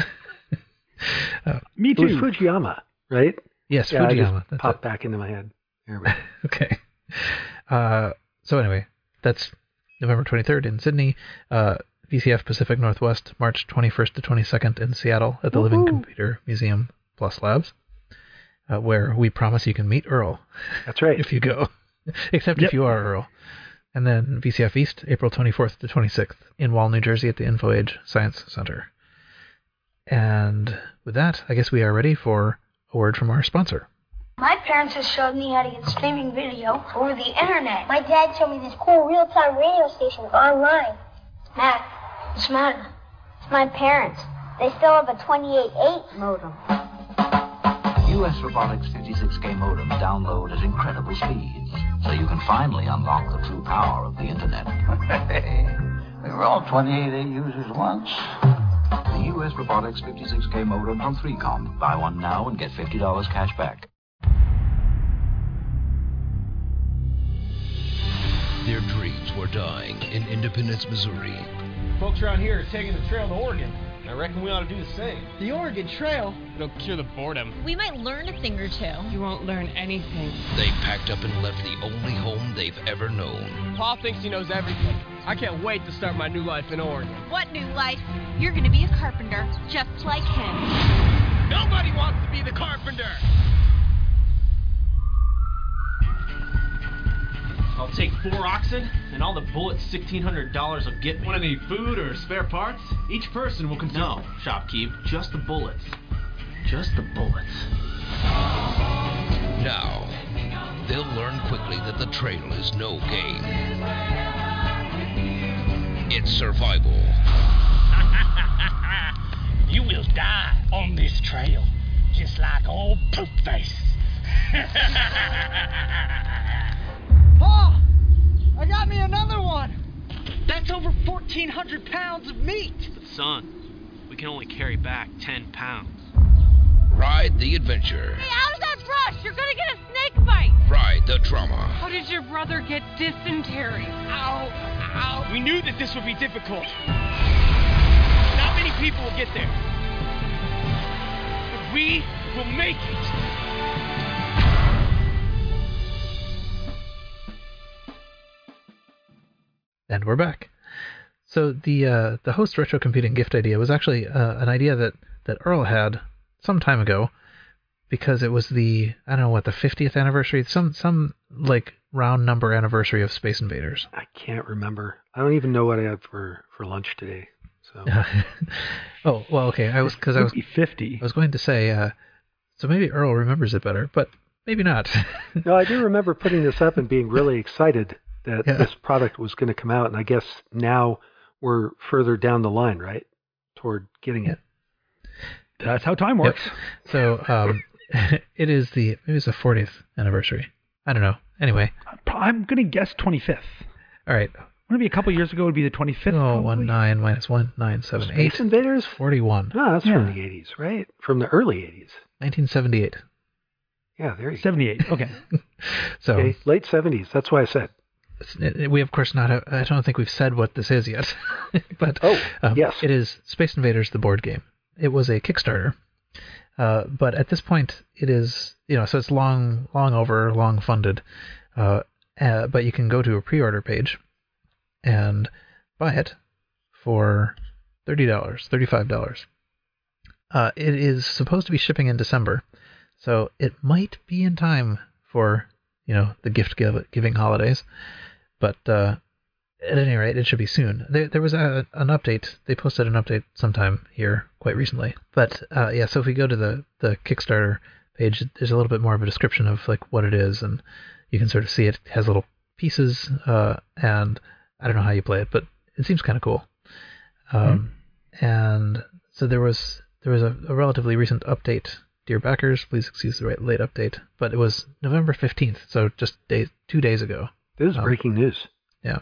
Me too. It was Fujiyama, right? Yes, Yeah, Fujiyama. It popped back into my head. There we go. Okay. So anyway, that's November 23rd in Sydney, VCF Pacific Northwest, March 21st to 22nd in Seattle at the Living Computer Museum Plus Labs, where we promise you can meet Earl. That's right. If you go. Except if you are Earl. And then VCF East, April 24th to 26th in Wall, New Jersey at the InfoAge Science Center. And with that, I guess we are ready for a word from our sponsor. My parents have showed me how to get streaming video over the internet. My dad showed me this cool real-time radio station online. Matt, what's the matter? It's my parents. They still have a 28.8 modem. US Robotics 56K modem download at incredible speeds, so you can finally unlock the true power of the internet. We were all 28.8 users once. The US Robotics 56K modem from 3Com. Buy one now and get $50 cash back. Their dreams were dying in Independence, Missouri. Folks around here are taking the trail to Oregon. I reckon we ought to do the same. The Oregon Trail? It'll cure the boredom. We might learn a thing or two. You won't learn anything. They packed up and left the only home they've ever known. Pa thinks he knows everything. I can't wait to start my new life in Oregon. What new life? You're going to be a carpenter, just like him. Nobody wants to be the carpenter! I'll take 4 oxen, and all the bullets $1,600 will get me. Want any food or spare parts? Each person will consume. No, shopkeep, just the bullets. Just the bullets. Now, they'll learn quickly that the trail is no game. It's survival. You will die on this trail, just like old Poopface. Pa! I got me another one! That's over 1,400 pounds of meat! But son, we can only carry back 10 pounds. Ride the adventure. Hey, out of that brush! You're gonna get a snake bite! Ride the drama. How did your brother get dysentery? Ow! Ow! We knew that this would be difficult. Not many people will get there. But we will make it! And we're back. So the host retro computing gift idea was actually an idea that Earl had some time ago, because it was the 50th anniversary, some like round number anniversary of Space Invaders. I can't remember. I don't even know what I had for lunch today. So. Oh well, okay. I was 50. I was going to say, so maybe Earl remembers it better, but maybe not. No, I do remember putting this up and being really excited that this product was going to come out, and I guess now we're further down the line, right, toward getting it. That's how time works. Yep. So it is the 40th anniversary. I don't know. Anyway, I'm going to guess 25th. All right. Maybe a couple years ago it would be the 25th. Oh, 19 minus 1, 9, 7, 8. Space Invaders? 41. No, that's from the 80s, right? From the early 80s. 1978. Yeah, there you go. 78. Okay. So okay, late 70s. That's why I said. We of course not. I don't think we've said what this is yet. But yes, it is Space Invaders, the board game. It was a Kickstarter, but at this point it is so it's long funded. But you can go to a pre-order page and buy it for $35. It is supposed to be shipping in December, so it might be in time for the gift giving holidays. But at any rate, it should be soon. There was an update. They posted an update sometime here quite recently. But so if we go to the Kickstarter page, there's a little bit more of a description of like what it is, and you can sort of see it has little pieces, and I don't know how you play it, but it seems kind of cool. And so there was a relatively recent update. Dear backers, please excuse the late update, but it was November 15th, so just 2 days ago. This is breaking news. Yeah.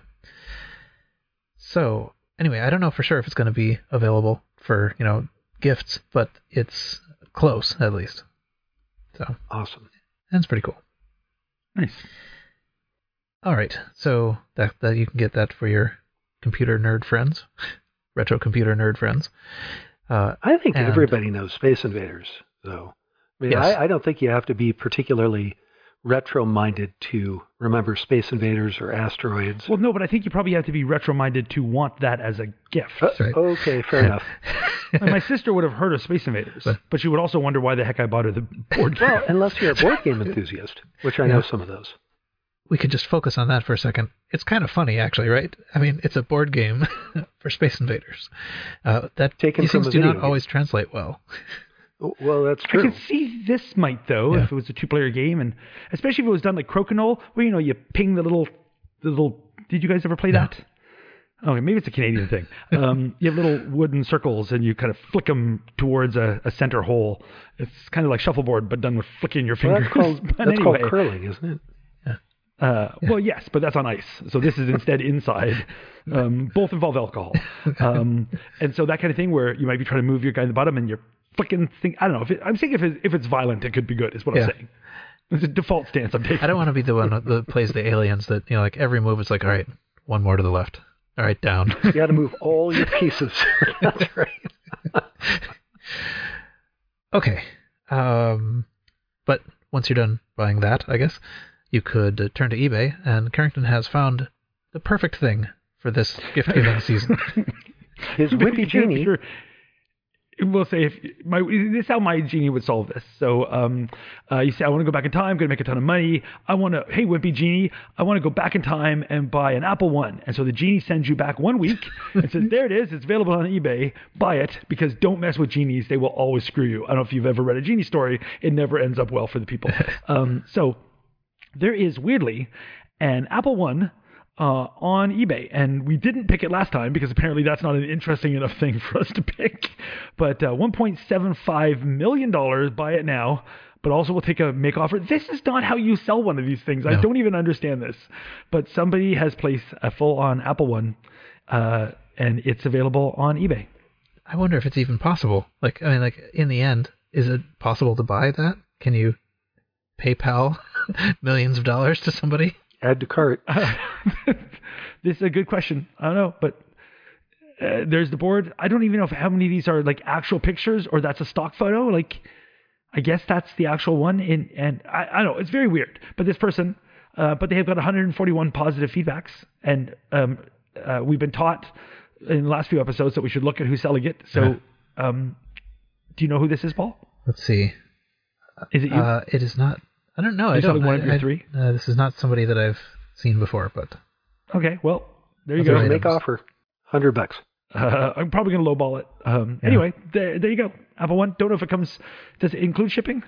So anyway, I don't know for sure if it's going to be available for gifts, but it's close at least. So awesome. That's pretty cool. Nice. All right, so that you can get that for your computer nerd friends, retro computer nerd friends. I think everybody knows Space Invaders, though. I mean, yes. I don't think you have to be particularly retro-minded to remember Space Invaders or Asteroids. Well, no, but I think you probably have to be retro-minded to want that as a gift. Right. Okay, fair enough. And my sister would have heard of Space Invaders, but she would also wonder why the heck I bought her the board game. Well, unless you're a board game enthusiast, which I know some of those. We could just focus on that for a second. It's kind of funny, actually, right? I mean, it's a board game for Space Invaders. That these things do not always translate well. Well, that's true. I can see this might, though, if it was a two-player game, and especially if it was done like Crokinole, where you ping the little. Did you guys ever play that? Okay, maybe it's a Canadian thing. You have little wooden circles, and you kind of flick them towards a center hole. It's kind of like shuffleboard, but done with flicking your fingers. Well, that's called curling, isn't it? Well, yes, but that's on ice. So this is instead inside. Both involve alcohol. And so that kind of thing where you might be trying to move your guy in the bottom and you're flicking thing. I don't know. I'm saying if it's violent, it could be good, is what I'm saying. It's a default stance I'm taking. I don't want to be the one that plays the aliens that, like every move it's like, all right, one more to the left. All right, down. You got to move all your pieces. That's right. Okay. But once you're done buying that, I guess, you could turn to eBay, and Carrington has found the perfect thing for this gift-giving season. His Wimpy Genie. We'll say this is how my genie would solve this. So you say, I want to go back in time, I'm going to make a ton of money. Hey, Wimpy Genie, I want to go back in time and buy an Apple One. And so the genie sends you back 1 week and says, there it is. It's available on eBay. Buy it, because don't mess with genies. They will always screw you. I don't know if you've ever read a genie story. It never ends up well for the people. So there is, weirdly, an Apple One on eBay, and we didn't pick it last time because apparently that's not an interesting enough thing for us to pick. But $1.75 million, buy it now, but also we'll take a make offer. This is not how you sell one of these things. No. I don't even understand this. But somebody has placed a full-on Apple One, and it's available on eBay. I wonder if it's even possible. In the end, is it possible to buy that? Can you PayPal millions of dollars to somebody? Add to cart. This is a good question. I don't know, but there's the board. I don't even know how many of these are like actual pictures or that's a stock photo. I guess that's the actual one. And I don't know. It's very weird. But this person, but they have got 141 positive feedbacks. And we've been taught in the last few episodes that we should look at who's selling it. So do you know who this is, Paul? Let's see. Is it you? It is not. I don't know. I don't. One of your three. This is not somebody that I've seen before, but okay. Well, there you go. Make offer, $100. I'm probably gonna lowball it. Anyway, there you go. Apple One. Don't know if it comes. Does it include shipping?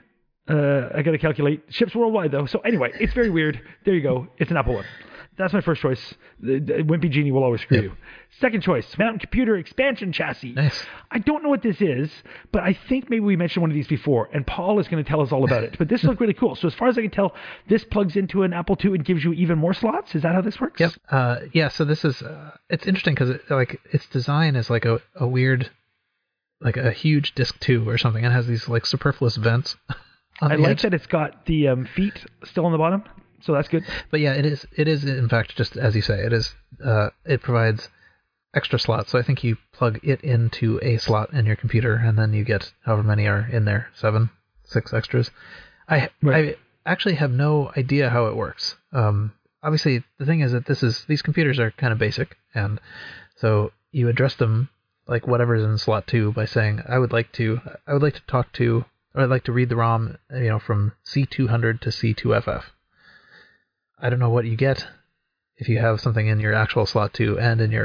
I gotta calculate. Ships worldwide though. So anyway, it's very weird. There you go. It's an Apple One. That's my first choice. The Wimpy Genie will always screw you. Second choice, Mountain Computer Expansion Chassis. Nice. I don't know what this is, but I think maybe we mentioned one of these before, and Paul is going to tell us all about it. But this looks really cool. So as far as I can tell, this plugs into an Apple II and gives you even more slots. Is that how this works? Yep. So this is, it's interesting because its design is like a weird, like a huge Disc 2 or something. It has these like superfluous vents. I like that it's got the feet still on the bottom. So that's good. But yeah, it is in fact just as you say, it provides extra slots. So I think you plug it into a slot in your computer and then you get however many are in there, 6 extras. I actually have no idea how it works. Obviously the thing is that these computers are kind of basic, and so you address them like whatever's in slot 2 by saying I would like to talk to, or I'd like to read the ROM, from C200 to C2FF. I don't know what you get if you have something in your actual slot 2 and in your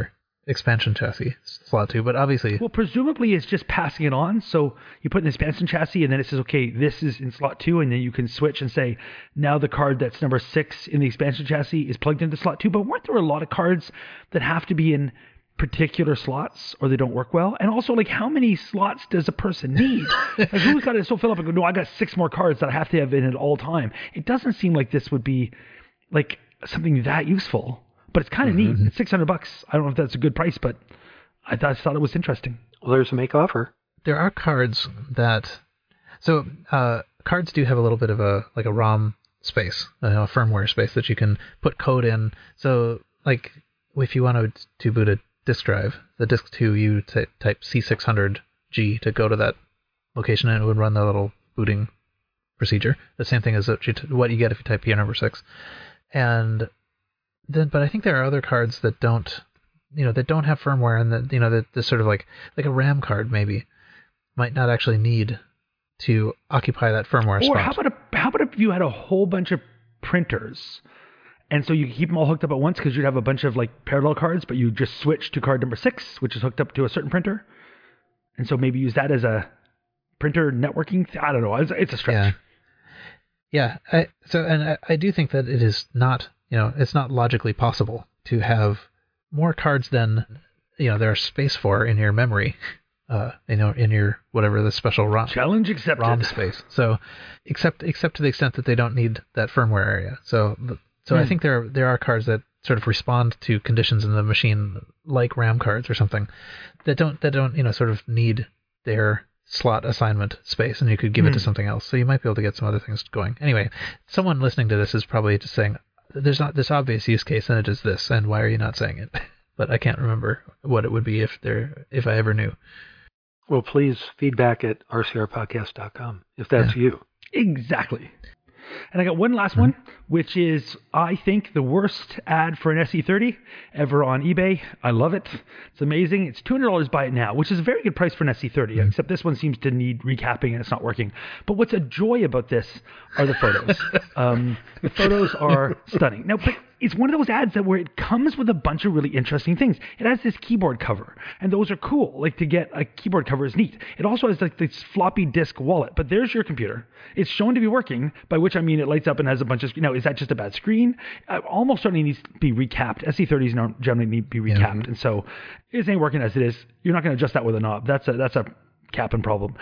expansion chassis slot 2, but obviously... Well, presumably it's just passing it on. So you put an expansion chassis and then it says, okay, this is in slot 2, and then you can switch and say, now the card that's number 6 in the expansion chassis is plugged into slot 2. But weren't there a lot of cards that have to be in particular slots or they don't work well? And also, like, how many slots does a person need? Like, who's got it so filled up and go, no, I got 6 more cards that I have to have in at all time. It doesn't seem like this would be like something that useful. But it's kind of neat. It's $600. I don't know if that's a good price, but I thought it was interesting. Well, there's a make offer. There are cards that... So, cards do have a little bit of a ROM space, a firmware space that you can put code in. So, like, if you wanted to boot a disk drive, the disk 2, you type C600G to go to that location, and it would run the little booting procedure. The same thing as what you get if you type PR number 6. And... But I think there are other cards that don't have firmware, and that that this sort of like a RAM card maybe might not actually need to occupy that firmware spot. Or how about if you had a whole bunch of printers, and so you keep them all hooked up at once because you'd have a bunch of like parallel cards, but you just switch to card number 6, which is hooked up to a certain printer, and so maybe use that as a printer networking. I don't know. It's a stretch. Yeah. I do think that it is not. It's not logically possible to have more cards than, there's space for in your memory, in your, whatever the special ROM. Challenge accepted. ROM space. So, except to the extent that they don't need that firmware area. So I think there are cards that sort of respond to conditions in the machine, like RAM cards or something, that don't sort of need their slot assignment space, and you could give it to something else. So you might be able to get some other things going. Anyway, someone listening to this is probably just saying, there's not this obvious use case, and it is this, and why are you not saying it? But I can't remember what it would be if I ever knew. Well, please feedback at rcrpodcast.com if that's you. Exactly. And I got one last one, which is, I think, the worst ad for an SE30 ever on eBay. I love it. It's amazing. It's $200 buy it now, which is a very good price for an SE30, except this one seems to need recapping and it's not working. But what's a joy about this are the photos. The photos are stunning. Now, but it's one of those ads where it comes with a bunch of really interesting things. It has this keyboard cover, and those are cool. Like, to get a keyboard cover is neat. It also has like this floppy disk wallet, but there's your computer. It's shown to be working, by which I mean it lights up and has a bunch of... is that just a bad screen? Almost certainly needs to be recapped. SE30s don't generally need to be recapped, and so it ain't working as it is. You're not going to adjust that with a knob. That's a capping problem.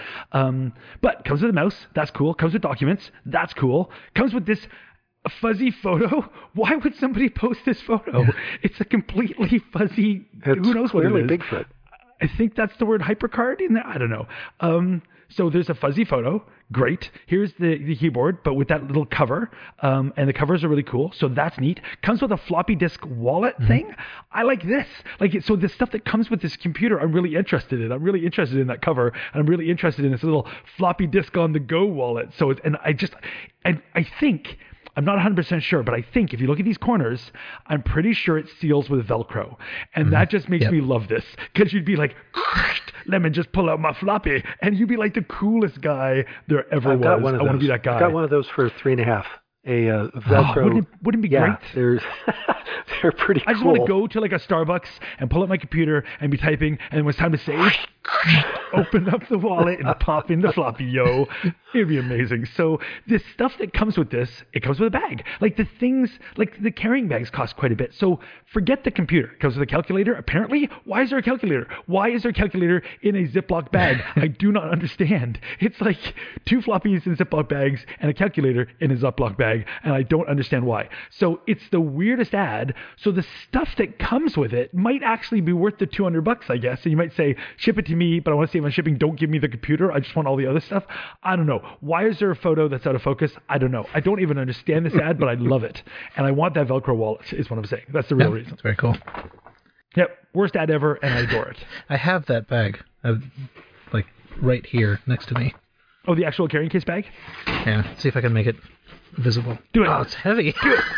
But comes with a mouse. That's cool. Comes with documents. That's cool. Comes with this fuzzy photo. Why would somebody post this photo? It's a completely fuzzy... who knows what it is? Bigfoot. I think that's the word HyperCard in there. I don't know. So there's a fuzzy photo. Great. Here's the keyboard, but with that little cover. And the covers are really cool. So that's neat. Comes with a floppy disk wallet thing. I like this. So the stuff that comes with this computer, I'm really interested in. I'm really interested in that cover. And I'm really interested in this little floppy disk on the go wallet. So I think... I'm not 100% sure, but I think if you look at these corners, I'm pretty sure it seals with Velcro. And that just makes me love this. Because you'd be like, let me just pull out my floppy. And you'd be like the coolest guy there ever was. I want to be that guy. I got one of those for $3.5. A Velcro. Wouldn't it be great? They're pretty cool. I just want to go to like a Starbucks and pull up my computer and be typing, and when it's time to save, open up the wallet and pop in the floppy, yo. It'd be amazing. So this stuff that comes with this, it comes with a bag. Like the things, like the carrying bags cost quite a bit. So forget the computer. It comes with a calculator. Apparently, why is there a calculator? Why is there a calculator in a Ziploc bag? I do not understand. It's like 2 floppies in Ziploc bags and a calculator in a Ziploc bag. And I don't understand why. So it's the weirdest ad. So the stuff that comes with it might actually be worth the $200, I guess. And you might say, ship it to me, but I want to save on shipping. Don't give me the computer. I just want all the other stuff. I don't know. Why is there a photo that's out of focus? I don't know. I don't even understand this ad, but I love it. And I want that Velcro wallet is what I'm saying. That's the real reason. It's very cool. Yep. Worst ad ever, and I adore it. I have that bag, like right here next to me. Oh, the actual carrying case bag? Yeah. See if I can make it visible. Do it. Oh, it's heavy. Do it.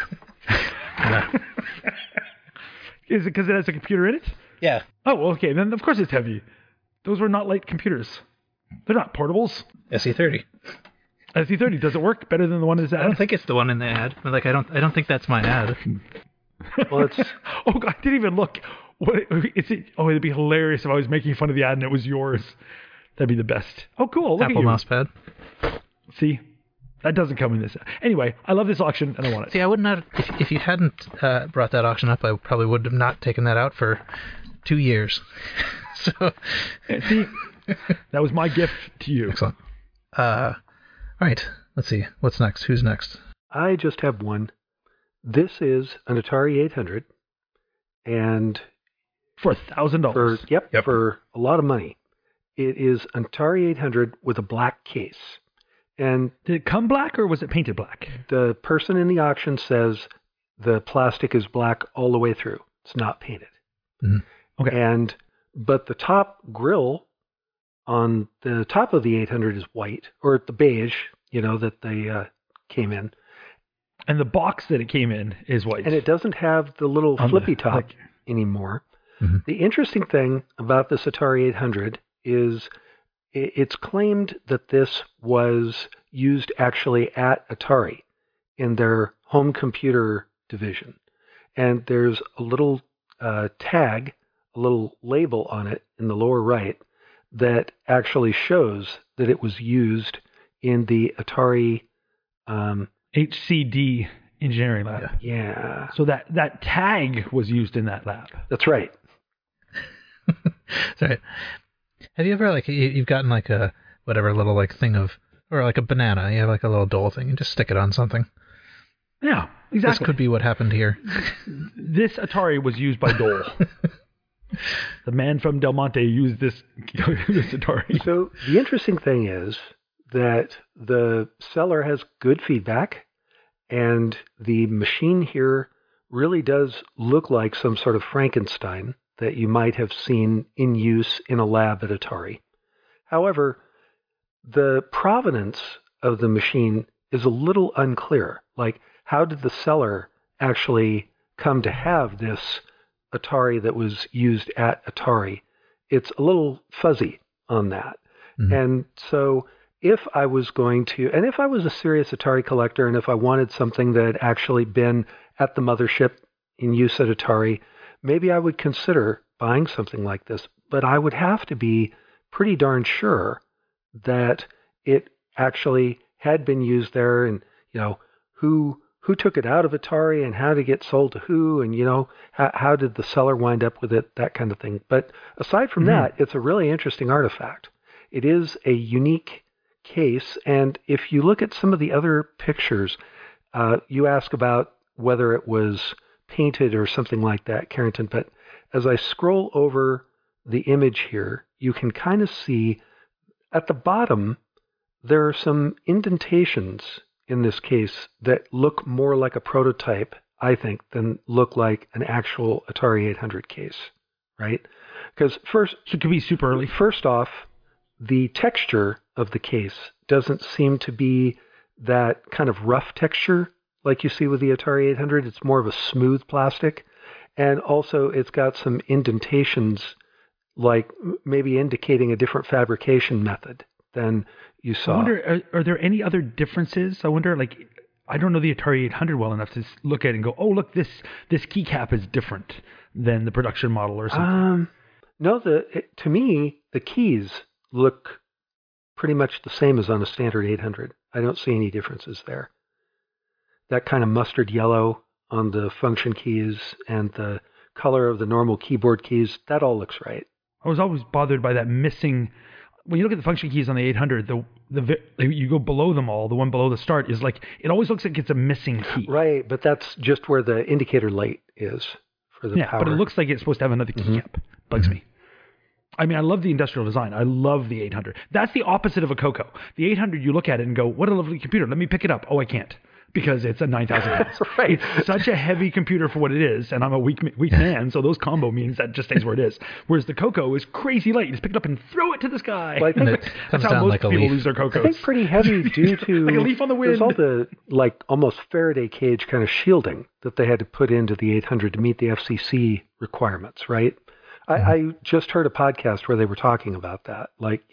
Is it because it has a computer in it? Yeah. Oh, okay. Then of course it's heavy. Those were not light computers. They're not portables. SE30. SE30. Does it work better than the one in this ad? I don't think it's the one in the ad. Like I don't think that's my ad. Well, it's... Oh God, I didn't even look. It'd be hilarious if I was making fun of the ad and it was yours. That'd be the best. Oh, cool. Look Apple at you. mouse pad. See? That doesn't come in this. Anyway, I love this auction and I want it. See, I would not, if you hadn't brought that auction up, I probably would have not taken that out for 2 years. So, see, that was my gift to you. Excellent. All right, let's see. What's next? Who's next? I just have one. This is an Atari 800, and for $1,000. Yep, for a lot of money. It is an Atari 800 with a black case. And did it come black or was it painted black? The person in the auction says the plastic is black all the way through. It's not painted. Mm-hmm. Okay. But the top grill on the top of the 800 is white, or the beige, that they came in. And the box that it came in is white. And it doesn't have the little flippy top anymore. Mm-hmm. The interesting thing about this Atari 800 is it's claimed that this was used actually at Atari in their home computer division. And there's a little tag, a little label on it in the lower right that actually shows that it was used in the Atari HCD engineering lab. Yeah. So that tag was used in that lab. That's right. Sorry. Have you ever, you've gotten a little thing of, or a banana, you have a little Dole thing, and just stick it on something? Yeah, exactly. This could be what happened here. This Atari was used by Dole. The man from Del Monte used this Atari. So the interesting thing is that the seller has good feedback, and the machine here really does look like some sort of Frankenstein that you might have seen in use in a lab at Atari. However, the provenance of the machine is a little unclear. How did the seller actually come to have this Atari that was used at Atari? It's a little fuzzy on that. Mm-hmm. And so if I was a serious Atari collector, and if I wanted something that had actually been at the mothership in use at Atari, maybe I would consider buying something like this, but I would have to be pretty darn sure that it actually had been used there, and who took it out of Atari and how did it get sold to who, and how did the seller wind up with it, that kind of thing. But aside from that, it's a really interesting artifact. It is a unique case, and if you look at some of the other pictures, you ask about whether it was painted or something like that, Carrington, but as I scroll over the image here, you can kind of see at the bottom there are some indentations in this case that look more like a prototype, I think, than look like an actual Atari 800 case, right? Because first, so it could be super early. First off, the texture of the case doesn't seem to be that kind of rough texture like you see with the Atari 800. It's more of a smooth plastic. And also it's got some indentations, like maybe indicating a different fabrication method than you saw. I wonder, are there any other differences? I wonder, I don't know the Atari 800 well enough to look at it and go, oh, look, this keycap is different than the production model or something. No, to me, the keys look pretty much the same as on a standard 800. I don't see any differences there. That kind of mustard yellow on the function keys and the color of the normal keyboard keys, that all looks right. I was always bothered by that missing. When you look at the function keys on the 800, you go below them all. The one below the start is it always looks like it's a missing key. Right, but that's just where the indicator light is for the power. But it looks like it's supposed to have another keycap. Bugs me. I mean, I love the industrial design. I love the 800. That's the opposite of a Coco. The 800, you look at it and go, what a lovely computer. Let me pick it up. Oh, I can't. Because it's a 9,000 pounds. Right. It's such a heavy computer for what it is, and I'm a weak man, so those combo means that just stays where it is. Whereas the Coco is crazy light. You just pick it up and throw it to the sky. Well, I think that's how most people lose their Cocos. I think pretty heavy due to like a leaf on the wind. There's all the almost Faraday cage kind of shielding that they had to put into the 800 to meet the FCC requirements, right? I just heard a podcast where they were talking about that.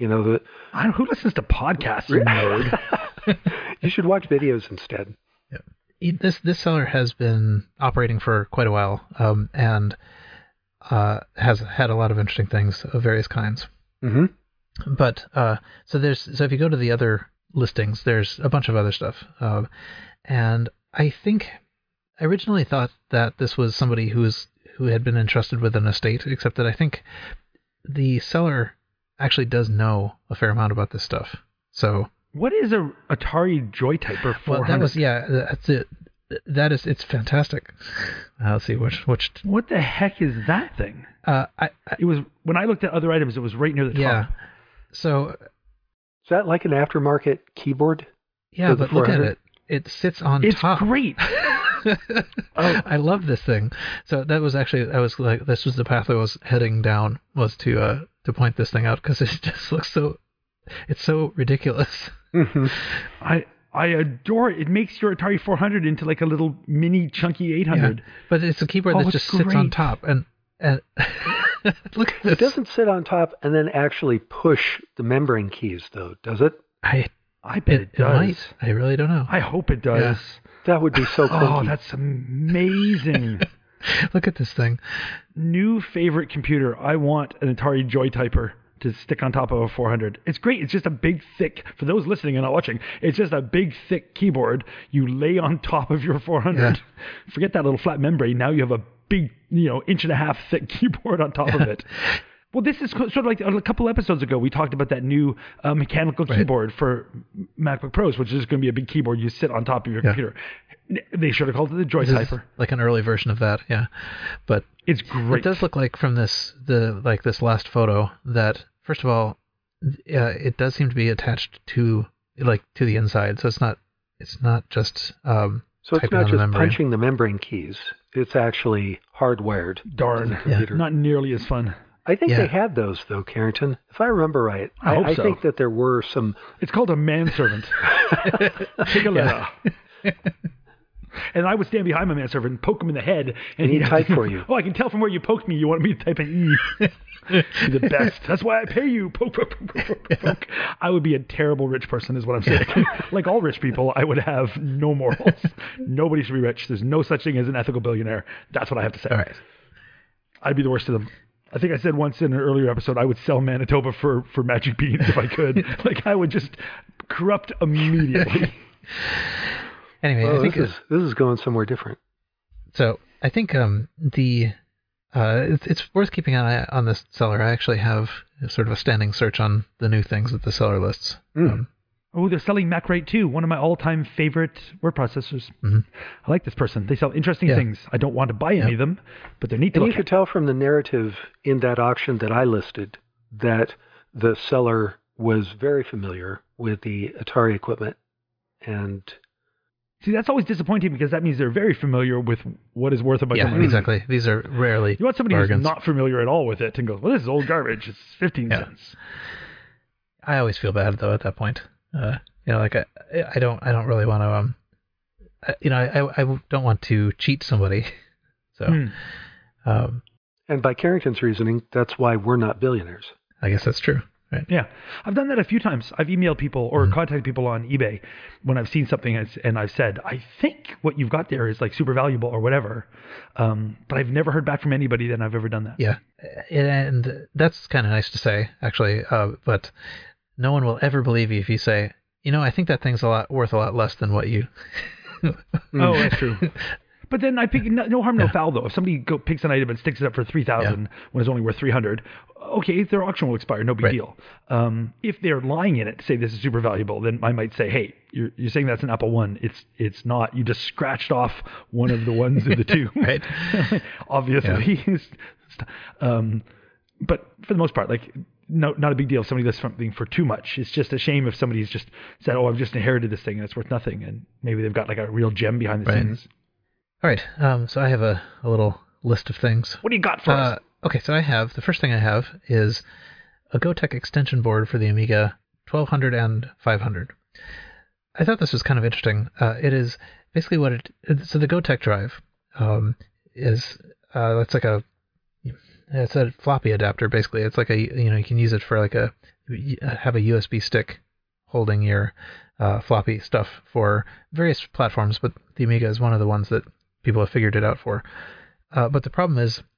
Who listens to podcasts, you nerd? You should watch videos instead. This seller has been operating for quite a while, and has had a lot of interesting things of various kinds. Mm-hmm. But so if you go to the other listings, there's a bunch of other stuff, and I think I originally thought that this was somebody who had been entrusted with an estate, except that I think the seller actually does know a fair amount about this stuff. So what is a Atari Joy Typer 400? Well, that's it. It's fantastic. Let's see which. What the heck is that thing? It was when I looked at other items, it was right near the top. Yeah. So is that like an aftermarket keyboard? Yeah, but look at it. It sits on top. It's great. I love this thing. So that was actually, this was the path I was heading down, was to point this thing out, because it just looks it's so ridiculous. Mm-hmm. I adore it. It makes your Atari 400 into like a little mini chunky 800. Yeah, but it's a keyboard that just sits on top, and look at this. It doesn't sit on top and then actually push the membrane keys, though, does it? I bet it does. Might. I really don't know. I hope it does. Yeah. That would be so cool. Oh, that's amazing. Look at this thing. New favorite computer. I want an Atari Joy Typer to stick on top of a 400. It's great. It's just a big, thick, for those listening and not watching, it's just a big, thick keyboard you lay on top of your 400. Yeah. Forget that little flat membrane. Now you have a big, 1.5-inch thick keyboard on top of it. Well, this is sort of like a couple episodes ago, we talked about that new mechanical keyboard for MacBook Pros, which is going to be a big keyboard you sit on top of your computer. They should have called it the Joy Typer. Like an early version of that, yeah. But it's great. It does look like from this last photo that, first of all, it does seem to be attached to the inside, so it's not just so it's not just punching the membrane keys. It's actually hardwired. Darn, not nearly as fun. I think they had those, though, Carrington. If I remember right. I think that there were some... It's called a manservant. Take a letter. And I would stand behind my manservant and poke him in the head. And he'd type for you. Oh, I can tell from where you poked me you want me to type an E. You're the best. That's why I pay you. Poke, poke, poke, poke, poke. I would be a terrible rich person is what I'm saying. Like all rich people, I would have no morals. Nobody should be rich. There's no such thing as an ethical billionaire. That's what I have to say. All right. I'd be the worst of them. I think I said once in an earlier episode I would sell Manitoba for magic beans if I could. Like I would just corrupt immediately. Anyway, I think this is going somewhere different. So I think it's worth keeping an eye on this seller. I actually have sort of a standing search on the new things that the seller lists. They're selling MacWrite 2, one of my all-time favorite word processors. Mm-hmm. I like this person. They sell interesting things. I don't want to buy any of them, but they're neat to look look at. You could tell from the narrative in that auction that I listed that the seller was very familiar with the Atari equipment. And see, that's always disappointing because that means they're very familiar with what is worth a bunch of money. Exactly. These are rarely You want somebody bargains. Who's not familiar at all with it and goes, well, this is old garbage. It's 15 cents. I always feel bad, though, at that point. I don't really want to, I don't want to cheat somebody. So, and by Carrington's reasoning, that's why we're not billionaires. I guess that's true. Right. Yeah. I've done that a few times. I've emailed people or contacted people on eBay when I've seen something and I've said, I think what you've got there is like super valuable or whatever. But I've never heard back from anybody that I've ever done that. Yeah. And that's kind of nice to say, actually. But no one will ever believe you if you say, I think that thing's worth a lot less than what you... Oh, that's true. But then I pick no harm, no foul though. If somebody picks an item and sticks it up for $3,000 when it's only worth $300, okay, their auction will expire, no big deal. If they're lying in it to say this is super valuable, then I might say, hey, you're saying that's an Apple One. It's not. You just scratched off one of the ones of the two. Right. Obviously. But for the most part, like. No, not a big deal if somebody does something for too much. It's just a shame if somebody's just said, I've just inherited this thing and it's worth nothing. And maybe they've got like a real gem behind the scenes. All right. So I have a little list of things. What do you got for us? Okay, so the first thing I have is a Gotek extension board for the Amiga 1200 and 500. I thought this was kind of interesting. It is basically so the Gotek drive is, it's like it's a floppy adapter, basically. It's like you can use it for have a USB stick holding your floppy stuff for various platforms, but the Amiga is one of the ones that people have figured it out for. But the problem is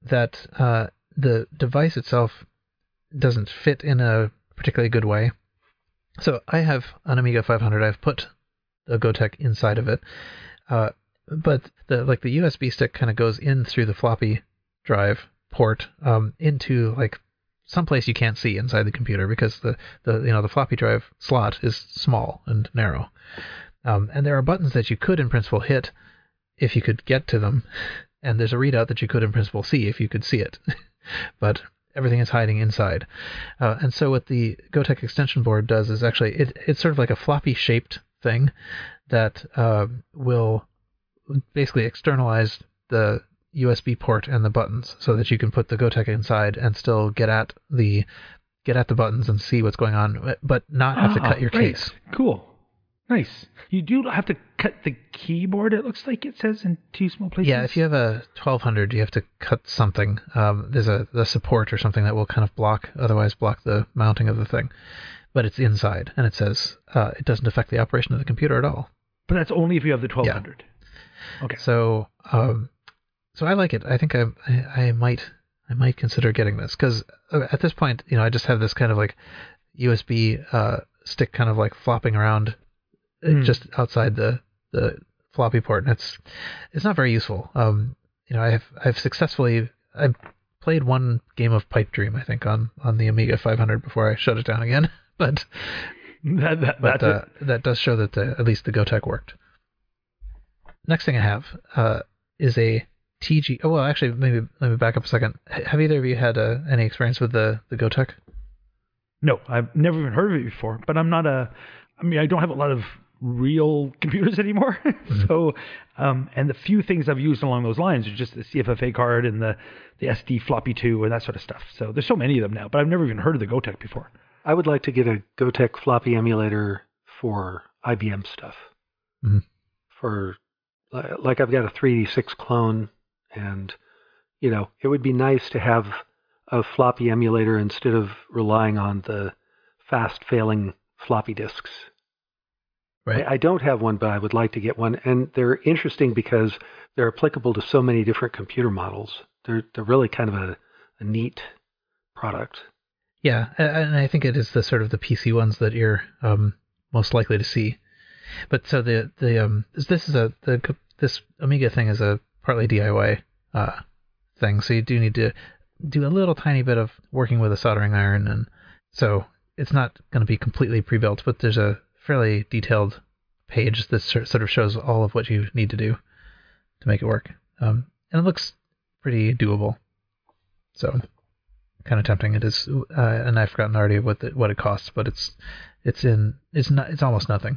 that the device itself doesn't fit in a particularly good way. So I have an Amiga 500. I've put a Gotek inside of it, but the USB stick kind of goes in through the floppy drive port into like someplace you can't see inside the computer because the floppy drive slot is small and narrow, and there are buttons that you could in principle hit if you could get to them, and there's a readout that you could in principle see if you could see it, but everything is hiding inside. And so what the Gotek extension board does is actually it's sort of like a floppy shaped thing that will basically externalize the USB port and the buttons so that you can put the Gotek inside and still get at the buttons and see what's going on, but not have to cut your case. Cool. Nice. You do have to cut the keyboard, it looks like it says, in two small places? Yeah, if you have a 1200, you have to cut something. There's a support or something that will kind of block the mounting of the thing. But it's inside, and it says it doesn't affect the operation of the computer at all. But that's only if you have the 1200. Yeah. Okay. So I like it. I think I might consider getting this, because at this point, I just have this kind of like USB stick kind of like flopping around just outside the floppy port, and it's not very useful. I've played one game of Pipe Dream, I think, on the Amiga 500 before I shut it down again. But that does show that at least the Gotek worked. Next thing I have is a TG. Oh well, actually, maybe let me back up a second. Have either of you had any experience with the Gotek? No, I've never even heard of it before. But I don't have a lot of real computers anymore. Mm-hmm. So, and the few things I've used along those lines are just the CFFA card and the SD floppy 2 and that sort of stuff. So there's so many of them now, but I've never even heard of the Gotek before. I would like to get a Gotek floppy emulator for IBM stuff. Mm-hmm. For, like, I've got a 386 clone, and, it would be nice to have a floppy emulator instead of relying on the fast-failing floppy disks. Right. I don't have one, but I would like to get one. And they're interesting because they're applicable to so many different computer models. They're really kind of a neat product. Yeah, and I think it is the sort of the PC ones that you're most likely to see. But so this Amiga thing is a partly DIY thing, so you do need to do a little tiny bit of working with a soldering iron, and so it's not going to be completely pre-built, but there's a fairly detailed page that sort of shows all of what you need to do to make it work, and it looks pretty doable. So kind of tempting. It is, and I've forgotten already what it costs, but it's almost nothing.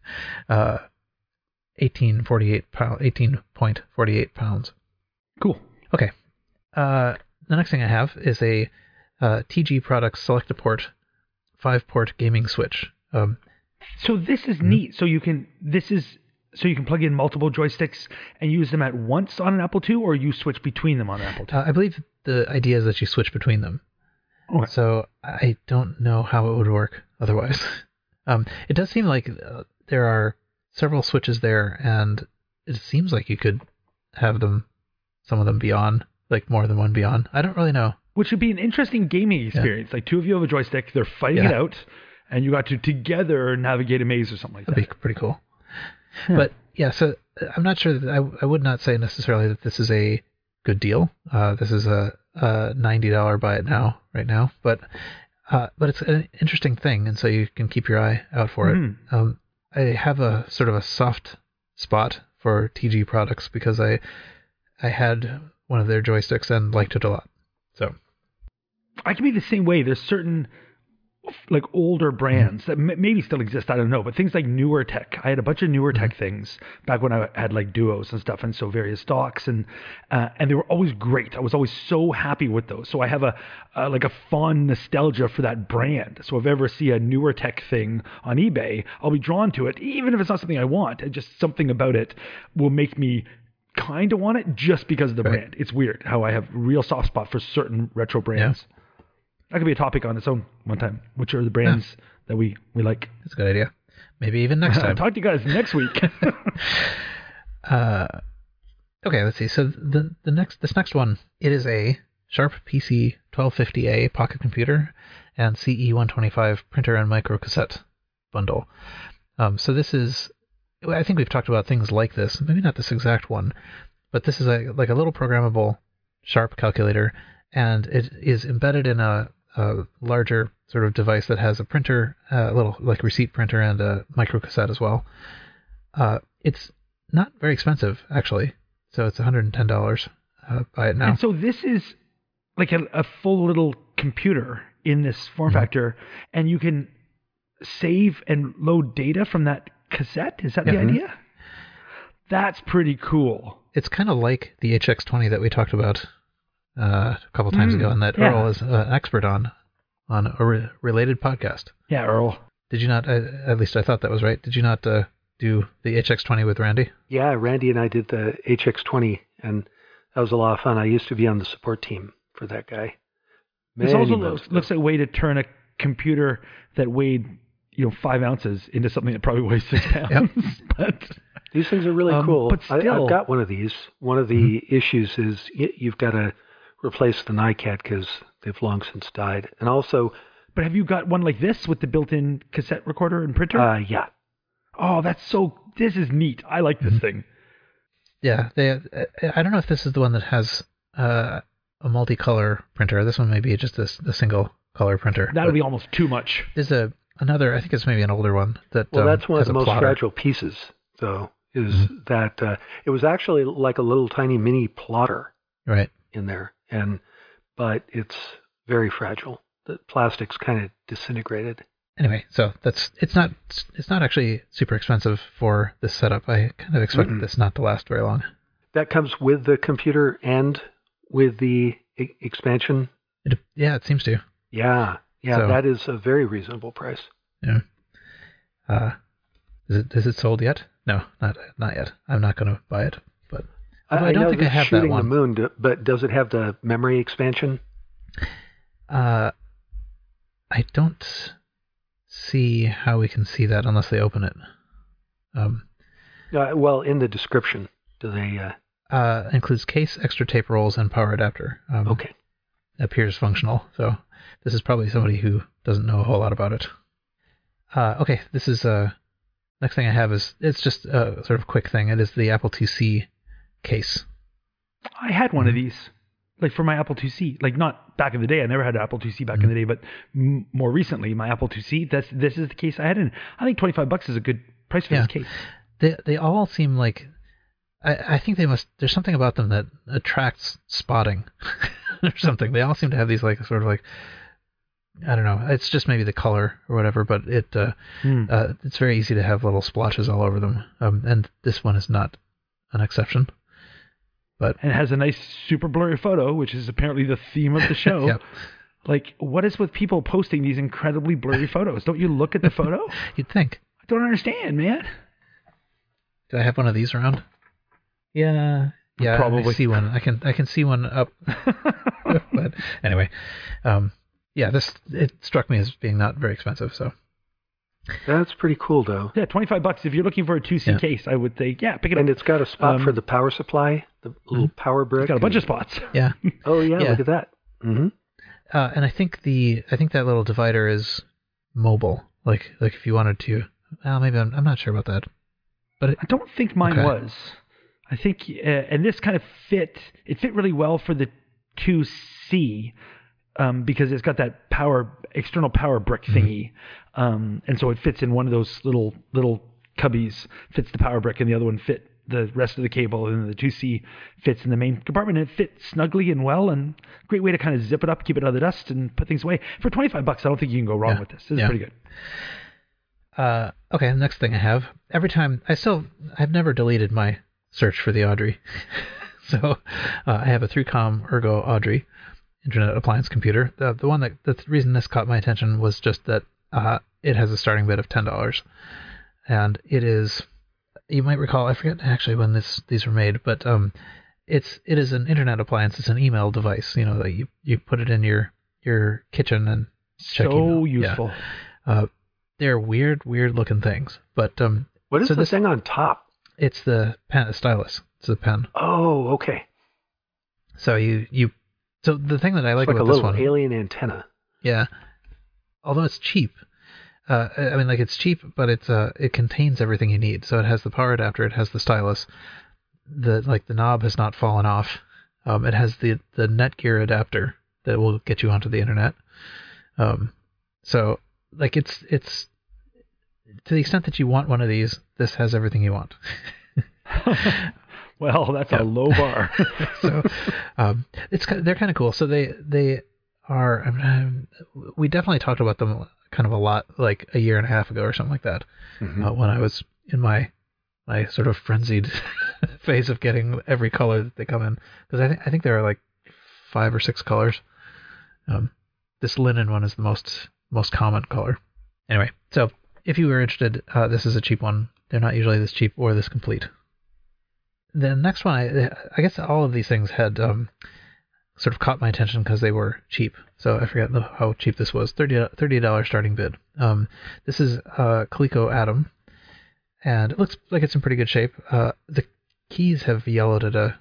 18.48 pounds. Cool. Okay. The next thing I have is a TG Products Select-A-Port 5-port gaming switch. So this is neat. So you can plug in multiple joysticks and use them at once on an Apple II, or you switch between them on an Apple II? I believe the idea is that you switch between them. Okay. So I don't know how it would work otherwise. It does seem like there are several switches there, and it seems like you could have some of them be on, like more than one be on. I don't really know. Which would be an interesting gaming experience. Yeah. Like two of you have a joystick, they're fighting it out, and you got to together navigate a maze or something like that. That'd be pretty cool. Yeah. But yeah, so I'm not sure that I would not say necessarily that this is a good deal. This is a $90 buy it now, right now, but it's an interesting thing, and so you can keep your eye out for it. I have a sort of a soft spot for TG Products because I had one of their joysticks and liked it a lot. So I can be the same way. There's certain like older brands that maybe still exist, I don't know, but things like Newer Tech. I had a bunch of Newer Tech things back when I had like Duos and stuff, and so various docks, and they were always great. I was always so happy with those. So I have a fond nostalgia for that brand. So if I ever see a Newer Tech thing on eBay, I'll be drawn to it, even if it's not something I want. And just something about it will make me kind of want it just because of the brand. It's weird how I have real soft spot for certain retro brands. Yeah. That could be a topic on its own one time. Which are the brands that we like? That's a good idea. Maybe even next time. Talk to you guys next week. I Okay, let's see. So this next one, it is a Sharp PC 1250A pocket computer and CE125 printer and microcassette bundle. So this is, I think we've talked about things like this, maybe not this exact one, but this is like a little programmable Sharp calculator, and it is embedded in a larger sort of device that has a printer, a little like receipt printer, and a microcassette as well. It's not very expensive, actually. So it's $110. Buy it now. And so this is like a full little computer in this form factor, and you can save and load data from that cassette? Is that the idea? That's pretty cool. It's kind of like the HX20 that we talked about a couple times ago, and that Earl is an expert on a related podcast. Yeah, Earl. Did you not, at least I thought that was right, did you not do the HX20 with Randy? Yeah, Randy and I did the HX20, and that was a lot of fun. I used to be on the support team for that guy. This also looks like a way to turn a computer that weighed 5 ounces into something that probably weighs 6 pounds. But these things are really cool. But still, I've got one of these. One of the issues is you've got to replace the NiCad because they've long since died. And also... But have you got one like this with the built-in cassette recorder and printer? Yeah. Oh, this is neat. I like this thing. Yeah, I don't know if this is the one that has a multicolor printer. This one may be just a single color printer. That would be almost too much. There's another, I think it's maybe an older one. That's one of the most fragile pieces, though, is that it was actually like a little tiny mini plotter in there. But it's very fragile. The plastic's kind of disintegrated. Anyway, so it's not actually super expensive for this setup. I kind of expected this not to last very long. That comes with the computer and with the expansion? It seems to. Yeah, so, that is a very reasonable price. Yeah. Is it sold yet? No, not yet. I'm not going to buy it. But I don't think I have that one. The moon, but does it have the memory expansion? I don't see how we can see that unless they open it. Well, in the description, do they... includes case, extra tape rolls, and power adapter. Okay. Appears functional, so this is probably somebody who doesn't know a whole lot about it. Okay, this is... next thing I have is... It's just a sort of quick thing. It is the Apple IIc case. I had one of these. Like for my Apple IIc, like not back in the day. I never had an Apple IIc back in the day, but more recently, my Apple IIc. This is the case I had, and I think $25 is a good price for this case. They all seem like, I think they must. There's something about them that attracts spotting, or something. They all seem to have these like sort of like, I don't know. It's just maybe the color or whatever, but it's very easy to have little splotches all over them, and this one is not an exception. And it has a nice super blurry photo, which is apparently the theme of the show. Yep. Like, what is with people posting these incredibly blurry photos? Don't you look at the photo? You'd think. I don't understand, man. Do I have one of these around? Yeah, probably. I see one. I can see one up. But anyway, it struck me as being not very expensive. So that's pretty cool, though. Yeah, $25. If you're looking for a 2C case, I would say, pick it up. And it's got a spot for the power supply, the little power brick. It's got a bunch of spots. Yeah. Oh yeah, look at that. Mm-hmm. And I think that little divider is mobile. Like if you wanted to, maybe I'm not sure about that. But I don't think mine was. I think, and this kind of fit really well for the 2C because it's got that external power brick thingy. And so it fits in one of those little cubbies, fits the power brick, and the other one fit the rest of the cable, and the 2C fits in the main compartment, and it fits snugly and well, and great way to kind of zip it up, keep it out of the dust, and put things away. For $25, I don't think you can go wrong with this. This is pretty good. Okay, the next thing I have, every time, I've never deleted my search for the Audrey. So I have a 3Com Ergo Audrey Internet Appliance computer. The reason this caught my attention was just that it has a starting bid of $10. And it is, you might recall, I forget actually when these were made, but it is an internet appliance. It's an email device, that you put it in your kitchen and check email. So useful. Yeah. They're weird looking things. But what is the thing on top? It's the stylus. It's a pen. Oh, okay. So so the thing that I like It's like about a this little one, alien antenna. yeah, although it's cheap. I mean, like it's cheap, but it contains everything you need. So it has the power adapter, it has the stylus, the knob has not fallen off. It has the Netgear adapter that will get you onto the internet. So like it's to the extent that you want one of these, this has everything you want. Well, that's a low bar. So they're kind of cool. So they are. We definitely talked about them kind of a lot, like a year and a half ago or something like that, when I was in my sort of frenzied phase of getting every color that they come in, because I think there are like 5 or 6 colors. This linen one is the most common color. Anyway, so if you were interested, this is a cheap one. They're not usually this cheap or this complete. The next one, I guess all of these things had sort of caught my attention because they were cheap. So I forget how cheap this was. $30 starting bid. This is Coleco Atom, and it looks like it's in pretty good shape. The keys have yellowed at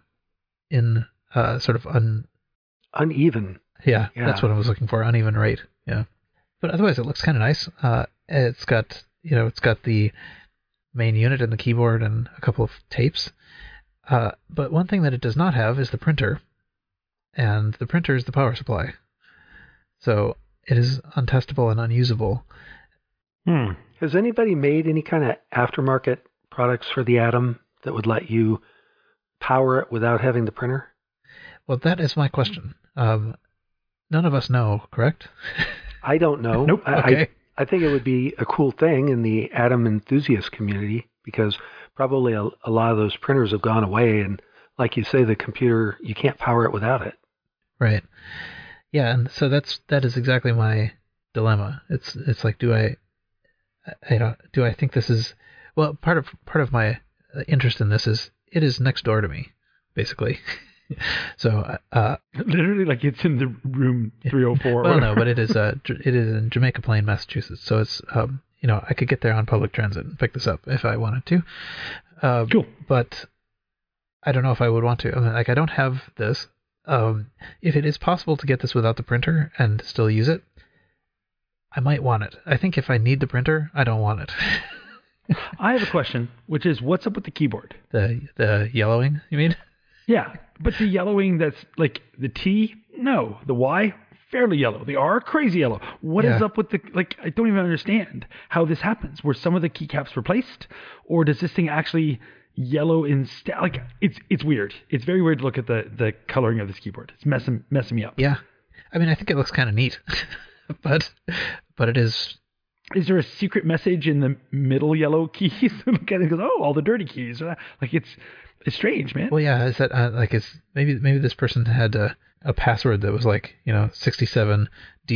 sort of uneven. Yeah, that's what I was looking for. Uneven rate. Yeah, but otherwise it looks kind of nice. It's got the main unit and the keyboard and a couple of tapes. But one thing that it does not have is the printer, and the printer is the power supply. So it is untestable and unusable. Has anybody made any kind of aftermarket products for the Atom that would let you power it without having the printer? Well, that is my question. None of us know, correct? I don't know. Nope. Okay. I think it would be a cool thing in the Atom enthusiast community, because probably a lot of those printers have gone away, and like you say, the computer, you can't power it without it. Right. Yeah, and so that is exactly my dilemma. It's like, do I think this is, well, part of my interest in this is it is next door to me, basically. So literally, like it's in the room 304. Well, no, but it is in Jamaica Plain, Massachusetts. So it's I could get there on public transit and pick this up if I wanted to. Cool. But I don't know if I would want to. I mean, like, I don't have this. If it is possible to get this without the printer and still use it, I might want it. I think if I need the printer, I don't want it. I have a question, which is, what's up with the keyboard? The yellowing, you mean? Yeah, but the yellowing that's like the T, no. The Y, fairly yellow. The R, crazy yellow. What is up with I don't even understand how this happens. Were some of the keycaps replaced? Or does this thing actually yellow instead? Like, it's weird. It's very weird to look at the coloring of this keyboard. It's messing me up. Yeah. I mean, I think it looks kind of neat. but it is... Is there a secret message in the middle yellow keys? Look at it and goes, oh, all the dirty keys. Like, it's strange, man. Well, yeah, is that maybe this person had a password that was like 67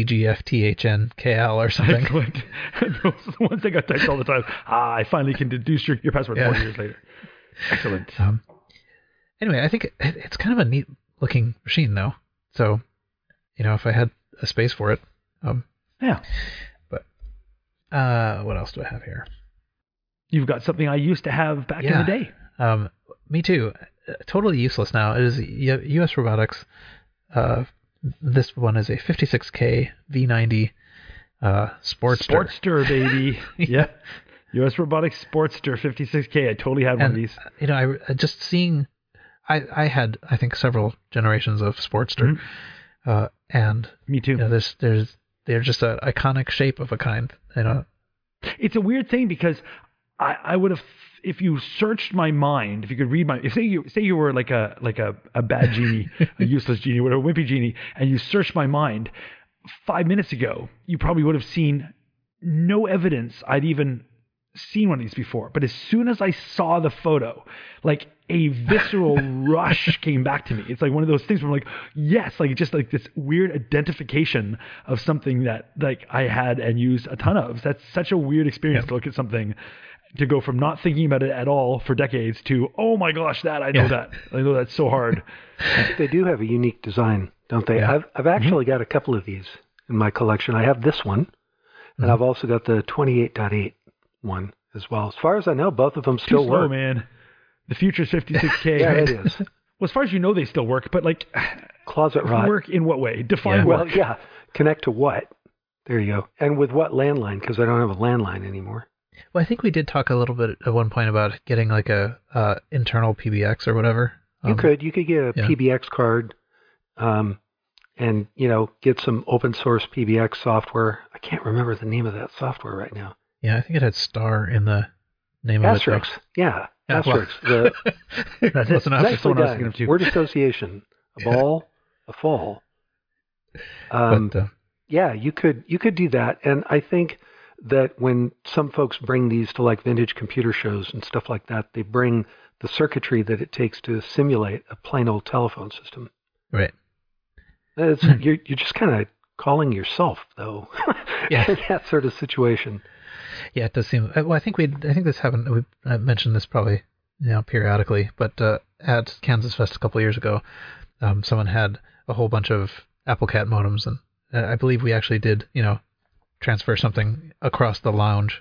DGFTHNKL or something. Those are the ones that got typed all the time. I finally can deduce your password 4 years later. Excellent. Anyway, I think it's kind of a neat looking machine, though. So, if I had a space for it. Yeah. But what else do I have here? You've got something I used to have back in the day. Me too. Totally useless now. It is US Robotics. This one is a 56K V90 Sportster. Sportster, baby. Yeah. US Robotics Sportster 56K. I totally had one of these. I just seeing, I had, I think, several generations of Sportster. And me too. They're just an iconic shape of a kind. It's a weird thing because I would have, if you searched my mind, if you could read my, say you were like a bad genie, a useless genie, whatever, a wimpy genie, and you searched my mind 5 minutes ago, you probably would have seen no evidence I'd even seen one of these before. But as soon as I saw the photo, like a visceral rush came back to me. It's like one of those things where I'm like, yes, like just like this weird identification of something that like I had and used a ton of. That's such a weird experience to look at something, to go from not thinking about it at all for decades to, oh my gosh, I know that's so hard. They do have a unique design, don't they? Yeah. I've actually got a couple of these in my collection. I have this one, and I've also got the 28.8 one as well. As far as I know, both of them still work. Man. The Future's 56K. Yeah, it is. Well, as far as you know, they still work, but like closet rot. Work in what way? Define work. Well, yeah. Connect to what? There you go. And with what landline? Because I don't have a landline anymore. Well, I think we did talk a little bit at one point about getting like a internal PBX or whatever. You could get a PBX card, and get some open source PBX software. I can't remember the name of that software right now. Yeah, I think it had star in the name Asterix. of it. Yeah, Asterix. That's it. Nicely done. Word association. A ball, a fall. Yeah, you could do that, and I think that when some folks bring these to like vintage computer shows and stuff like that, they bring the circuitry that it takes to simulate a plain old telephone system. Right. You're just kind of calling yourself though. Yeah. In that sort of situation. Yeah, it does seem. Well, I think this happened. I mentioned this probably periodically, but at Kansas Fest a couple of years ago, someone had a whole bunch of AppleCat modems, and I believe we actually did transfer something across the lounge.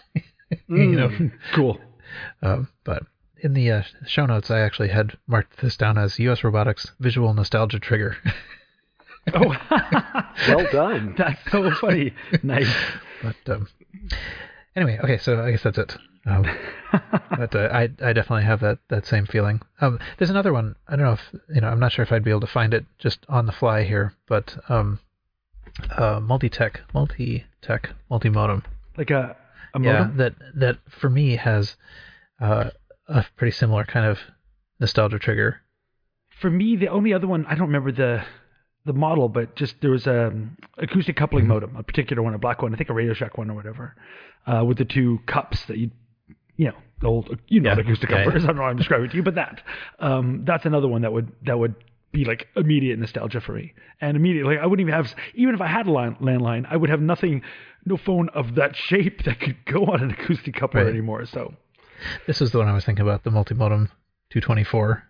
Cool. But in the show notes, I actually had marked this down as U.S. Robotics Visual Nostalgia Trigger. Oh, well done. That's so funny. Nice. But anyway, okay, so I guess that's it. But I definitely have that same feeling. There's another one. I don't know if I'm not sure if I'd be able to find it just on the fly here, but multi-tech multi-modem. Like a modem? Yeah, that for me has a pretty similar kind of nostalgia trigger. For me, the only other one, I don't remember the model, but just there was a acoustic coupling modem, a particular one, a black one, I think a Radio Shack one or whatever, with the two cups that the old, what acoustic couplers. I don't know how I'm describing it to you, but that's another one that would be like immediate nostalgia for me. And immediately, I wouldn't even have, even if I had a landline, I would have no phone of that shape that could go on an acoustic coupler anymore. So this is the one I was thinking about, the multimodem 224.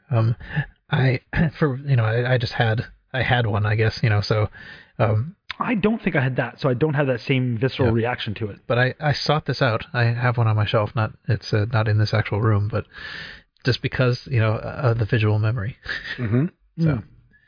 I had one, I guess, so. I don't think I had that, so I don't have that same visceral reaction to it. But I sought this out. I have one on my shelf. It's not in this actual room, but just because, the visual memory. Mm-hmm. So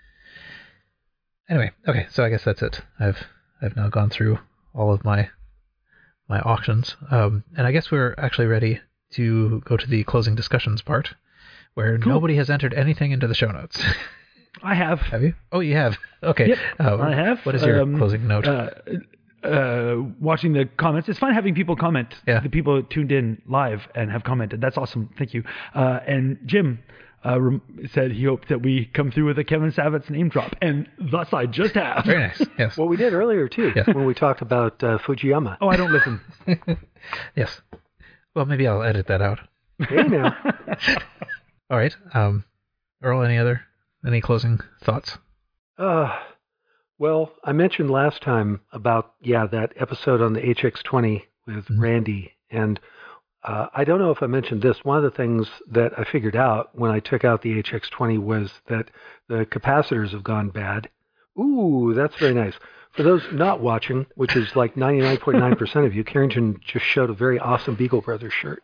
anyway, okay, so I guess that's it. I've now gone through all of my auctions, and I guess we're actually ready to go to the closing discussions part, where nobody has entered anything into the show notes. I have. Have you? Oh, you have. Okay. Yep, I have. What is your closing note? Watching the comments. It's fun having people comment. Yeah. The people who tuned in live and have commented. That's awesome. Thank you. And Jim said he hoped that we come through with a Kevin Savitt's name drop, and thus I just have. Very nice. Yes. Well, we did earlier too, when we talked about Fujiyama. Oh, I don't listen. Yes. Well, maybe I'll edit that out. Hey now. All right. Earl, any closing thoughts? Well, I mentioned last time about that episode on the HX20 with Randy, and I don't know if I mentioned this. One of the things that I figured out when I took out the HX20 was that the capacitors have gone bad. Ooh, that's very nice. For those not watching, which is like 99.9% of you, Carrington just showed a very awesome Beagle Brothers shirt.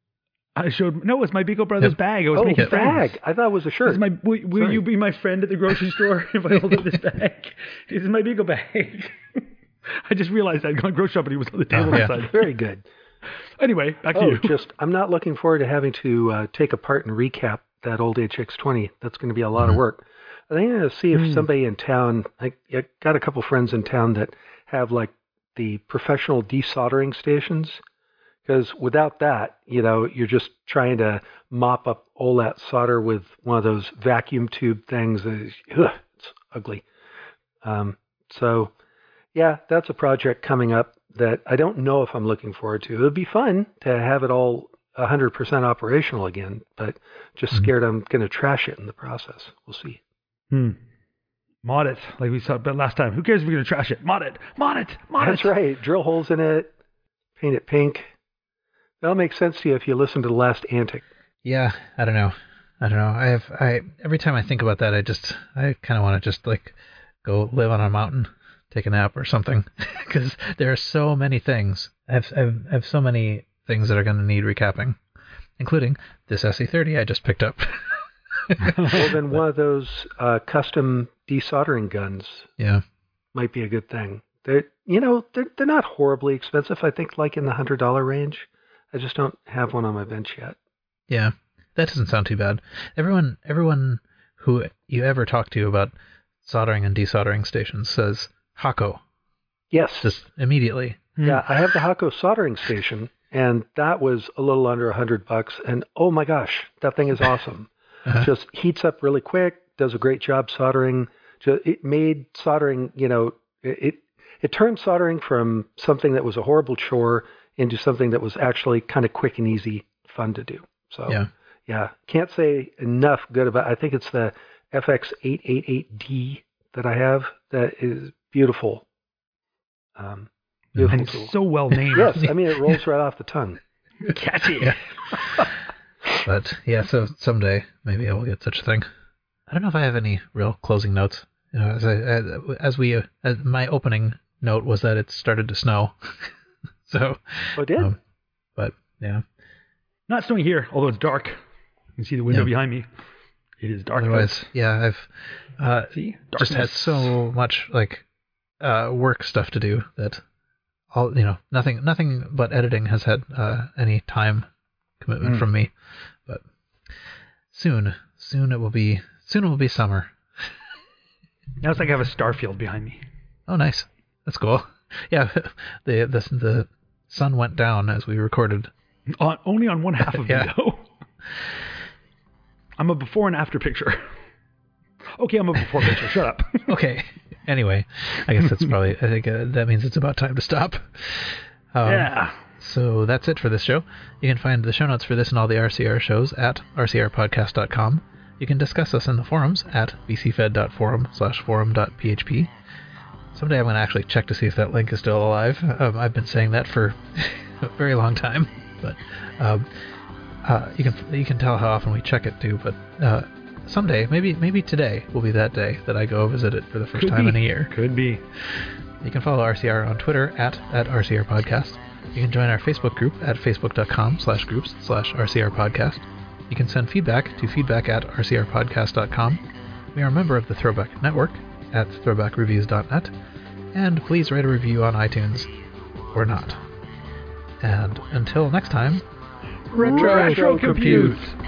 It was my Beagle Brothers bag. I was making friends. Bag. I thought it was a shirt. Will you be my friend at the grocery store if I hold up this bag? This is my Beagle bag. I just realized I'd gone grocery shopping. He was on the table beside. Very good. Anyway, back to you. I'm not looking forward to having to take apart and recap that old HX20. That's going to be a lot of work. I think I'm going to see if somebody in town, I got a couple friends in town that have like the professional desoldering stations. Because without that, you're just trying to mop up all that solder with one of those vacuum tube things. It's ugly. So, that's a project coming up that I don't know if I'm looking forward to. It would be fun to have it all 100% operational again, but just scared I'm going to trash it in the process. We'll see. Mod it, like we saw last time. Who cares if we're going to trash it? Mod it. That's right. Drill holes in it, paint it pink. That'll make sense to you if you listen to the last Antic. Yeah, I don't know. I every time I think about that, I kind of want to just like go live on a mountain, take a nap or something, because there are so many things. I have so many things that are going to need recapping. including this SE30 I just picked up. Well, then one of those custom desoldering guns might be a good thing. They're not horribly expensive. I think like in the $100 range. I just don't have one on my bench yet. Yeah, that doesn't sound too bad. Everyone who you ever talk to about soldering and desoldering stations says Hako. Yes. Just immediately. Yeah, I have the Hako soldering station, and that was a little under $100, and oh my gosh, that thing is awesome. Just heats up really quick, does a great job soldering. It made soldering, it turned soldering from something that was a horrible chore into something that was actually kind of quick and easy, fun to do. So yeah, can't say enough good about it. I think it's the FX888D that I have that is beautiful. And it's so well named. Yes, I mean, it rolls right off the tongue. Catchy. Yeah. But yeah, so someday maybe I will get such a thing. I don't know if I have any real closing notes. As my opening note was that it started to snow. So. Oh, it did? But yeah. Not snowing here, although it's dark. You can see the window behind me. It is dark. Otherwise, yeah, I've just had so much work stuff to do that nothing but editing has had any time commitment from me. But soon it will be summer. Now it's like I have a Starfield behind me. Oh, nice. That's cool. Yeah, the sun went down as we recorded. Only on one half of it, though. I'm a before and after picture. Okay, I'm a before picture. Shut up. Okay. Anyway, I guess that's probably. I think that means it's about time to stop. Yeah. So that's it for this show. You can find the show notes for this and all the RCR shows at rcrpodcast.com. You can discuss us in the forums at bcfed.forum/forum.php. Someday I'm going to actually check to see if that link is still alive. I've been saying that for a very long time, but you can tell how often we check it too. But someday, maybe today will be that day that I go visit it for the first time in a year. Could be. You can follow RCR on Twitter at RCR Podcast. You can join our Facebook group at facebook.com/groups/RCR Podcast. You can send feedback to feedback@rcrpodcast.com. We are a member of the Throwback Network at throwbackreviews.net. And please write a review on iTunes or not. And until next time, Retro Compute!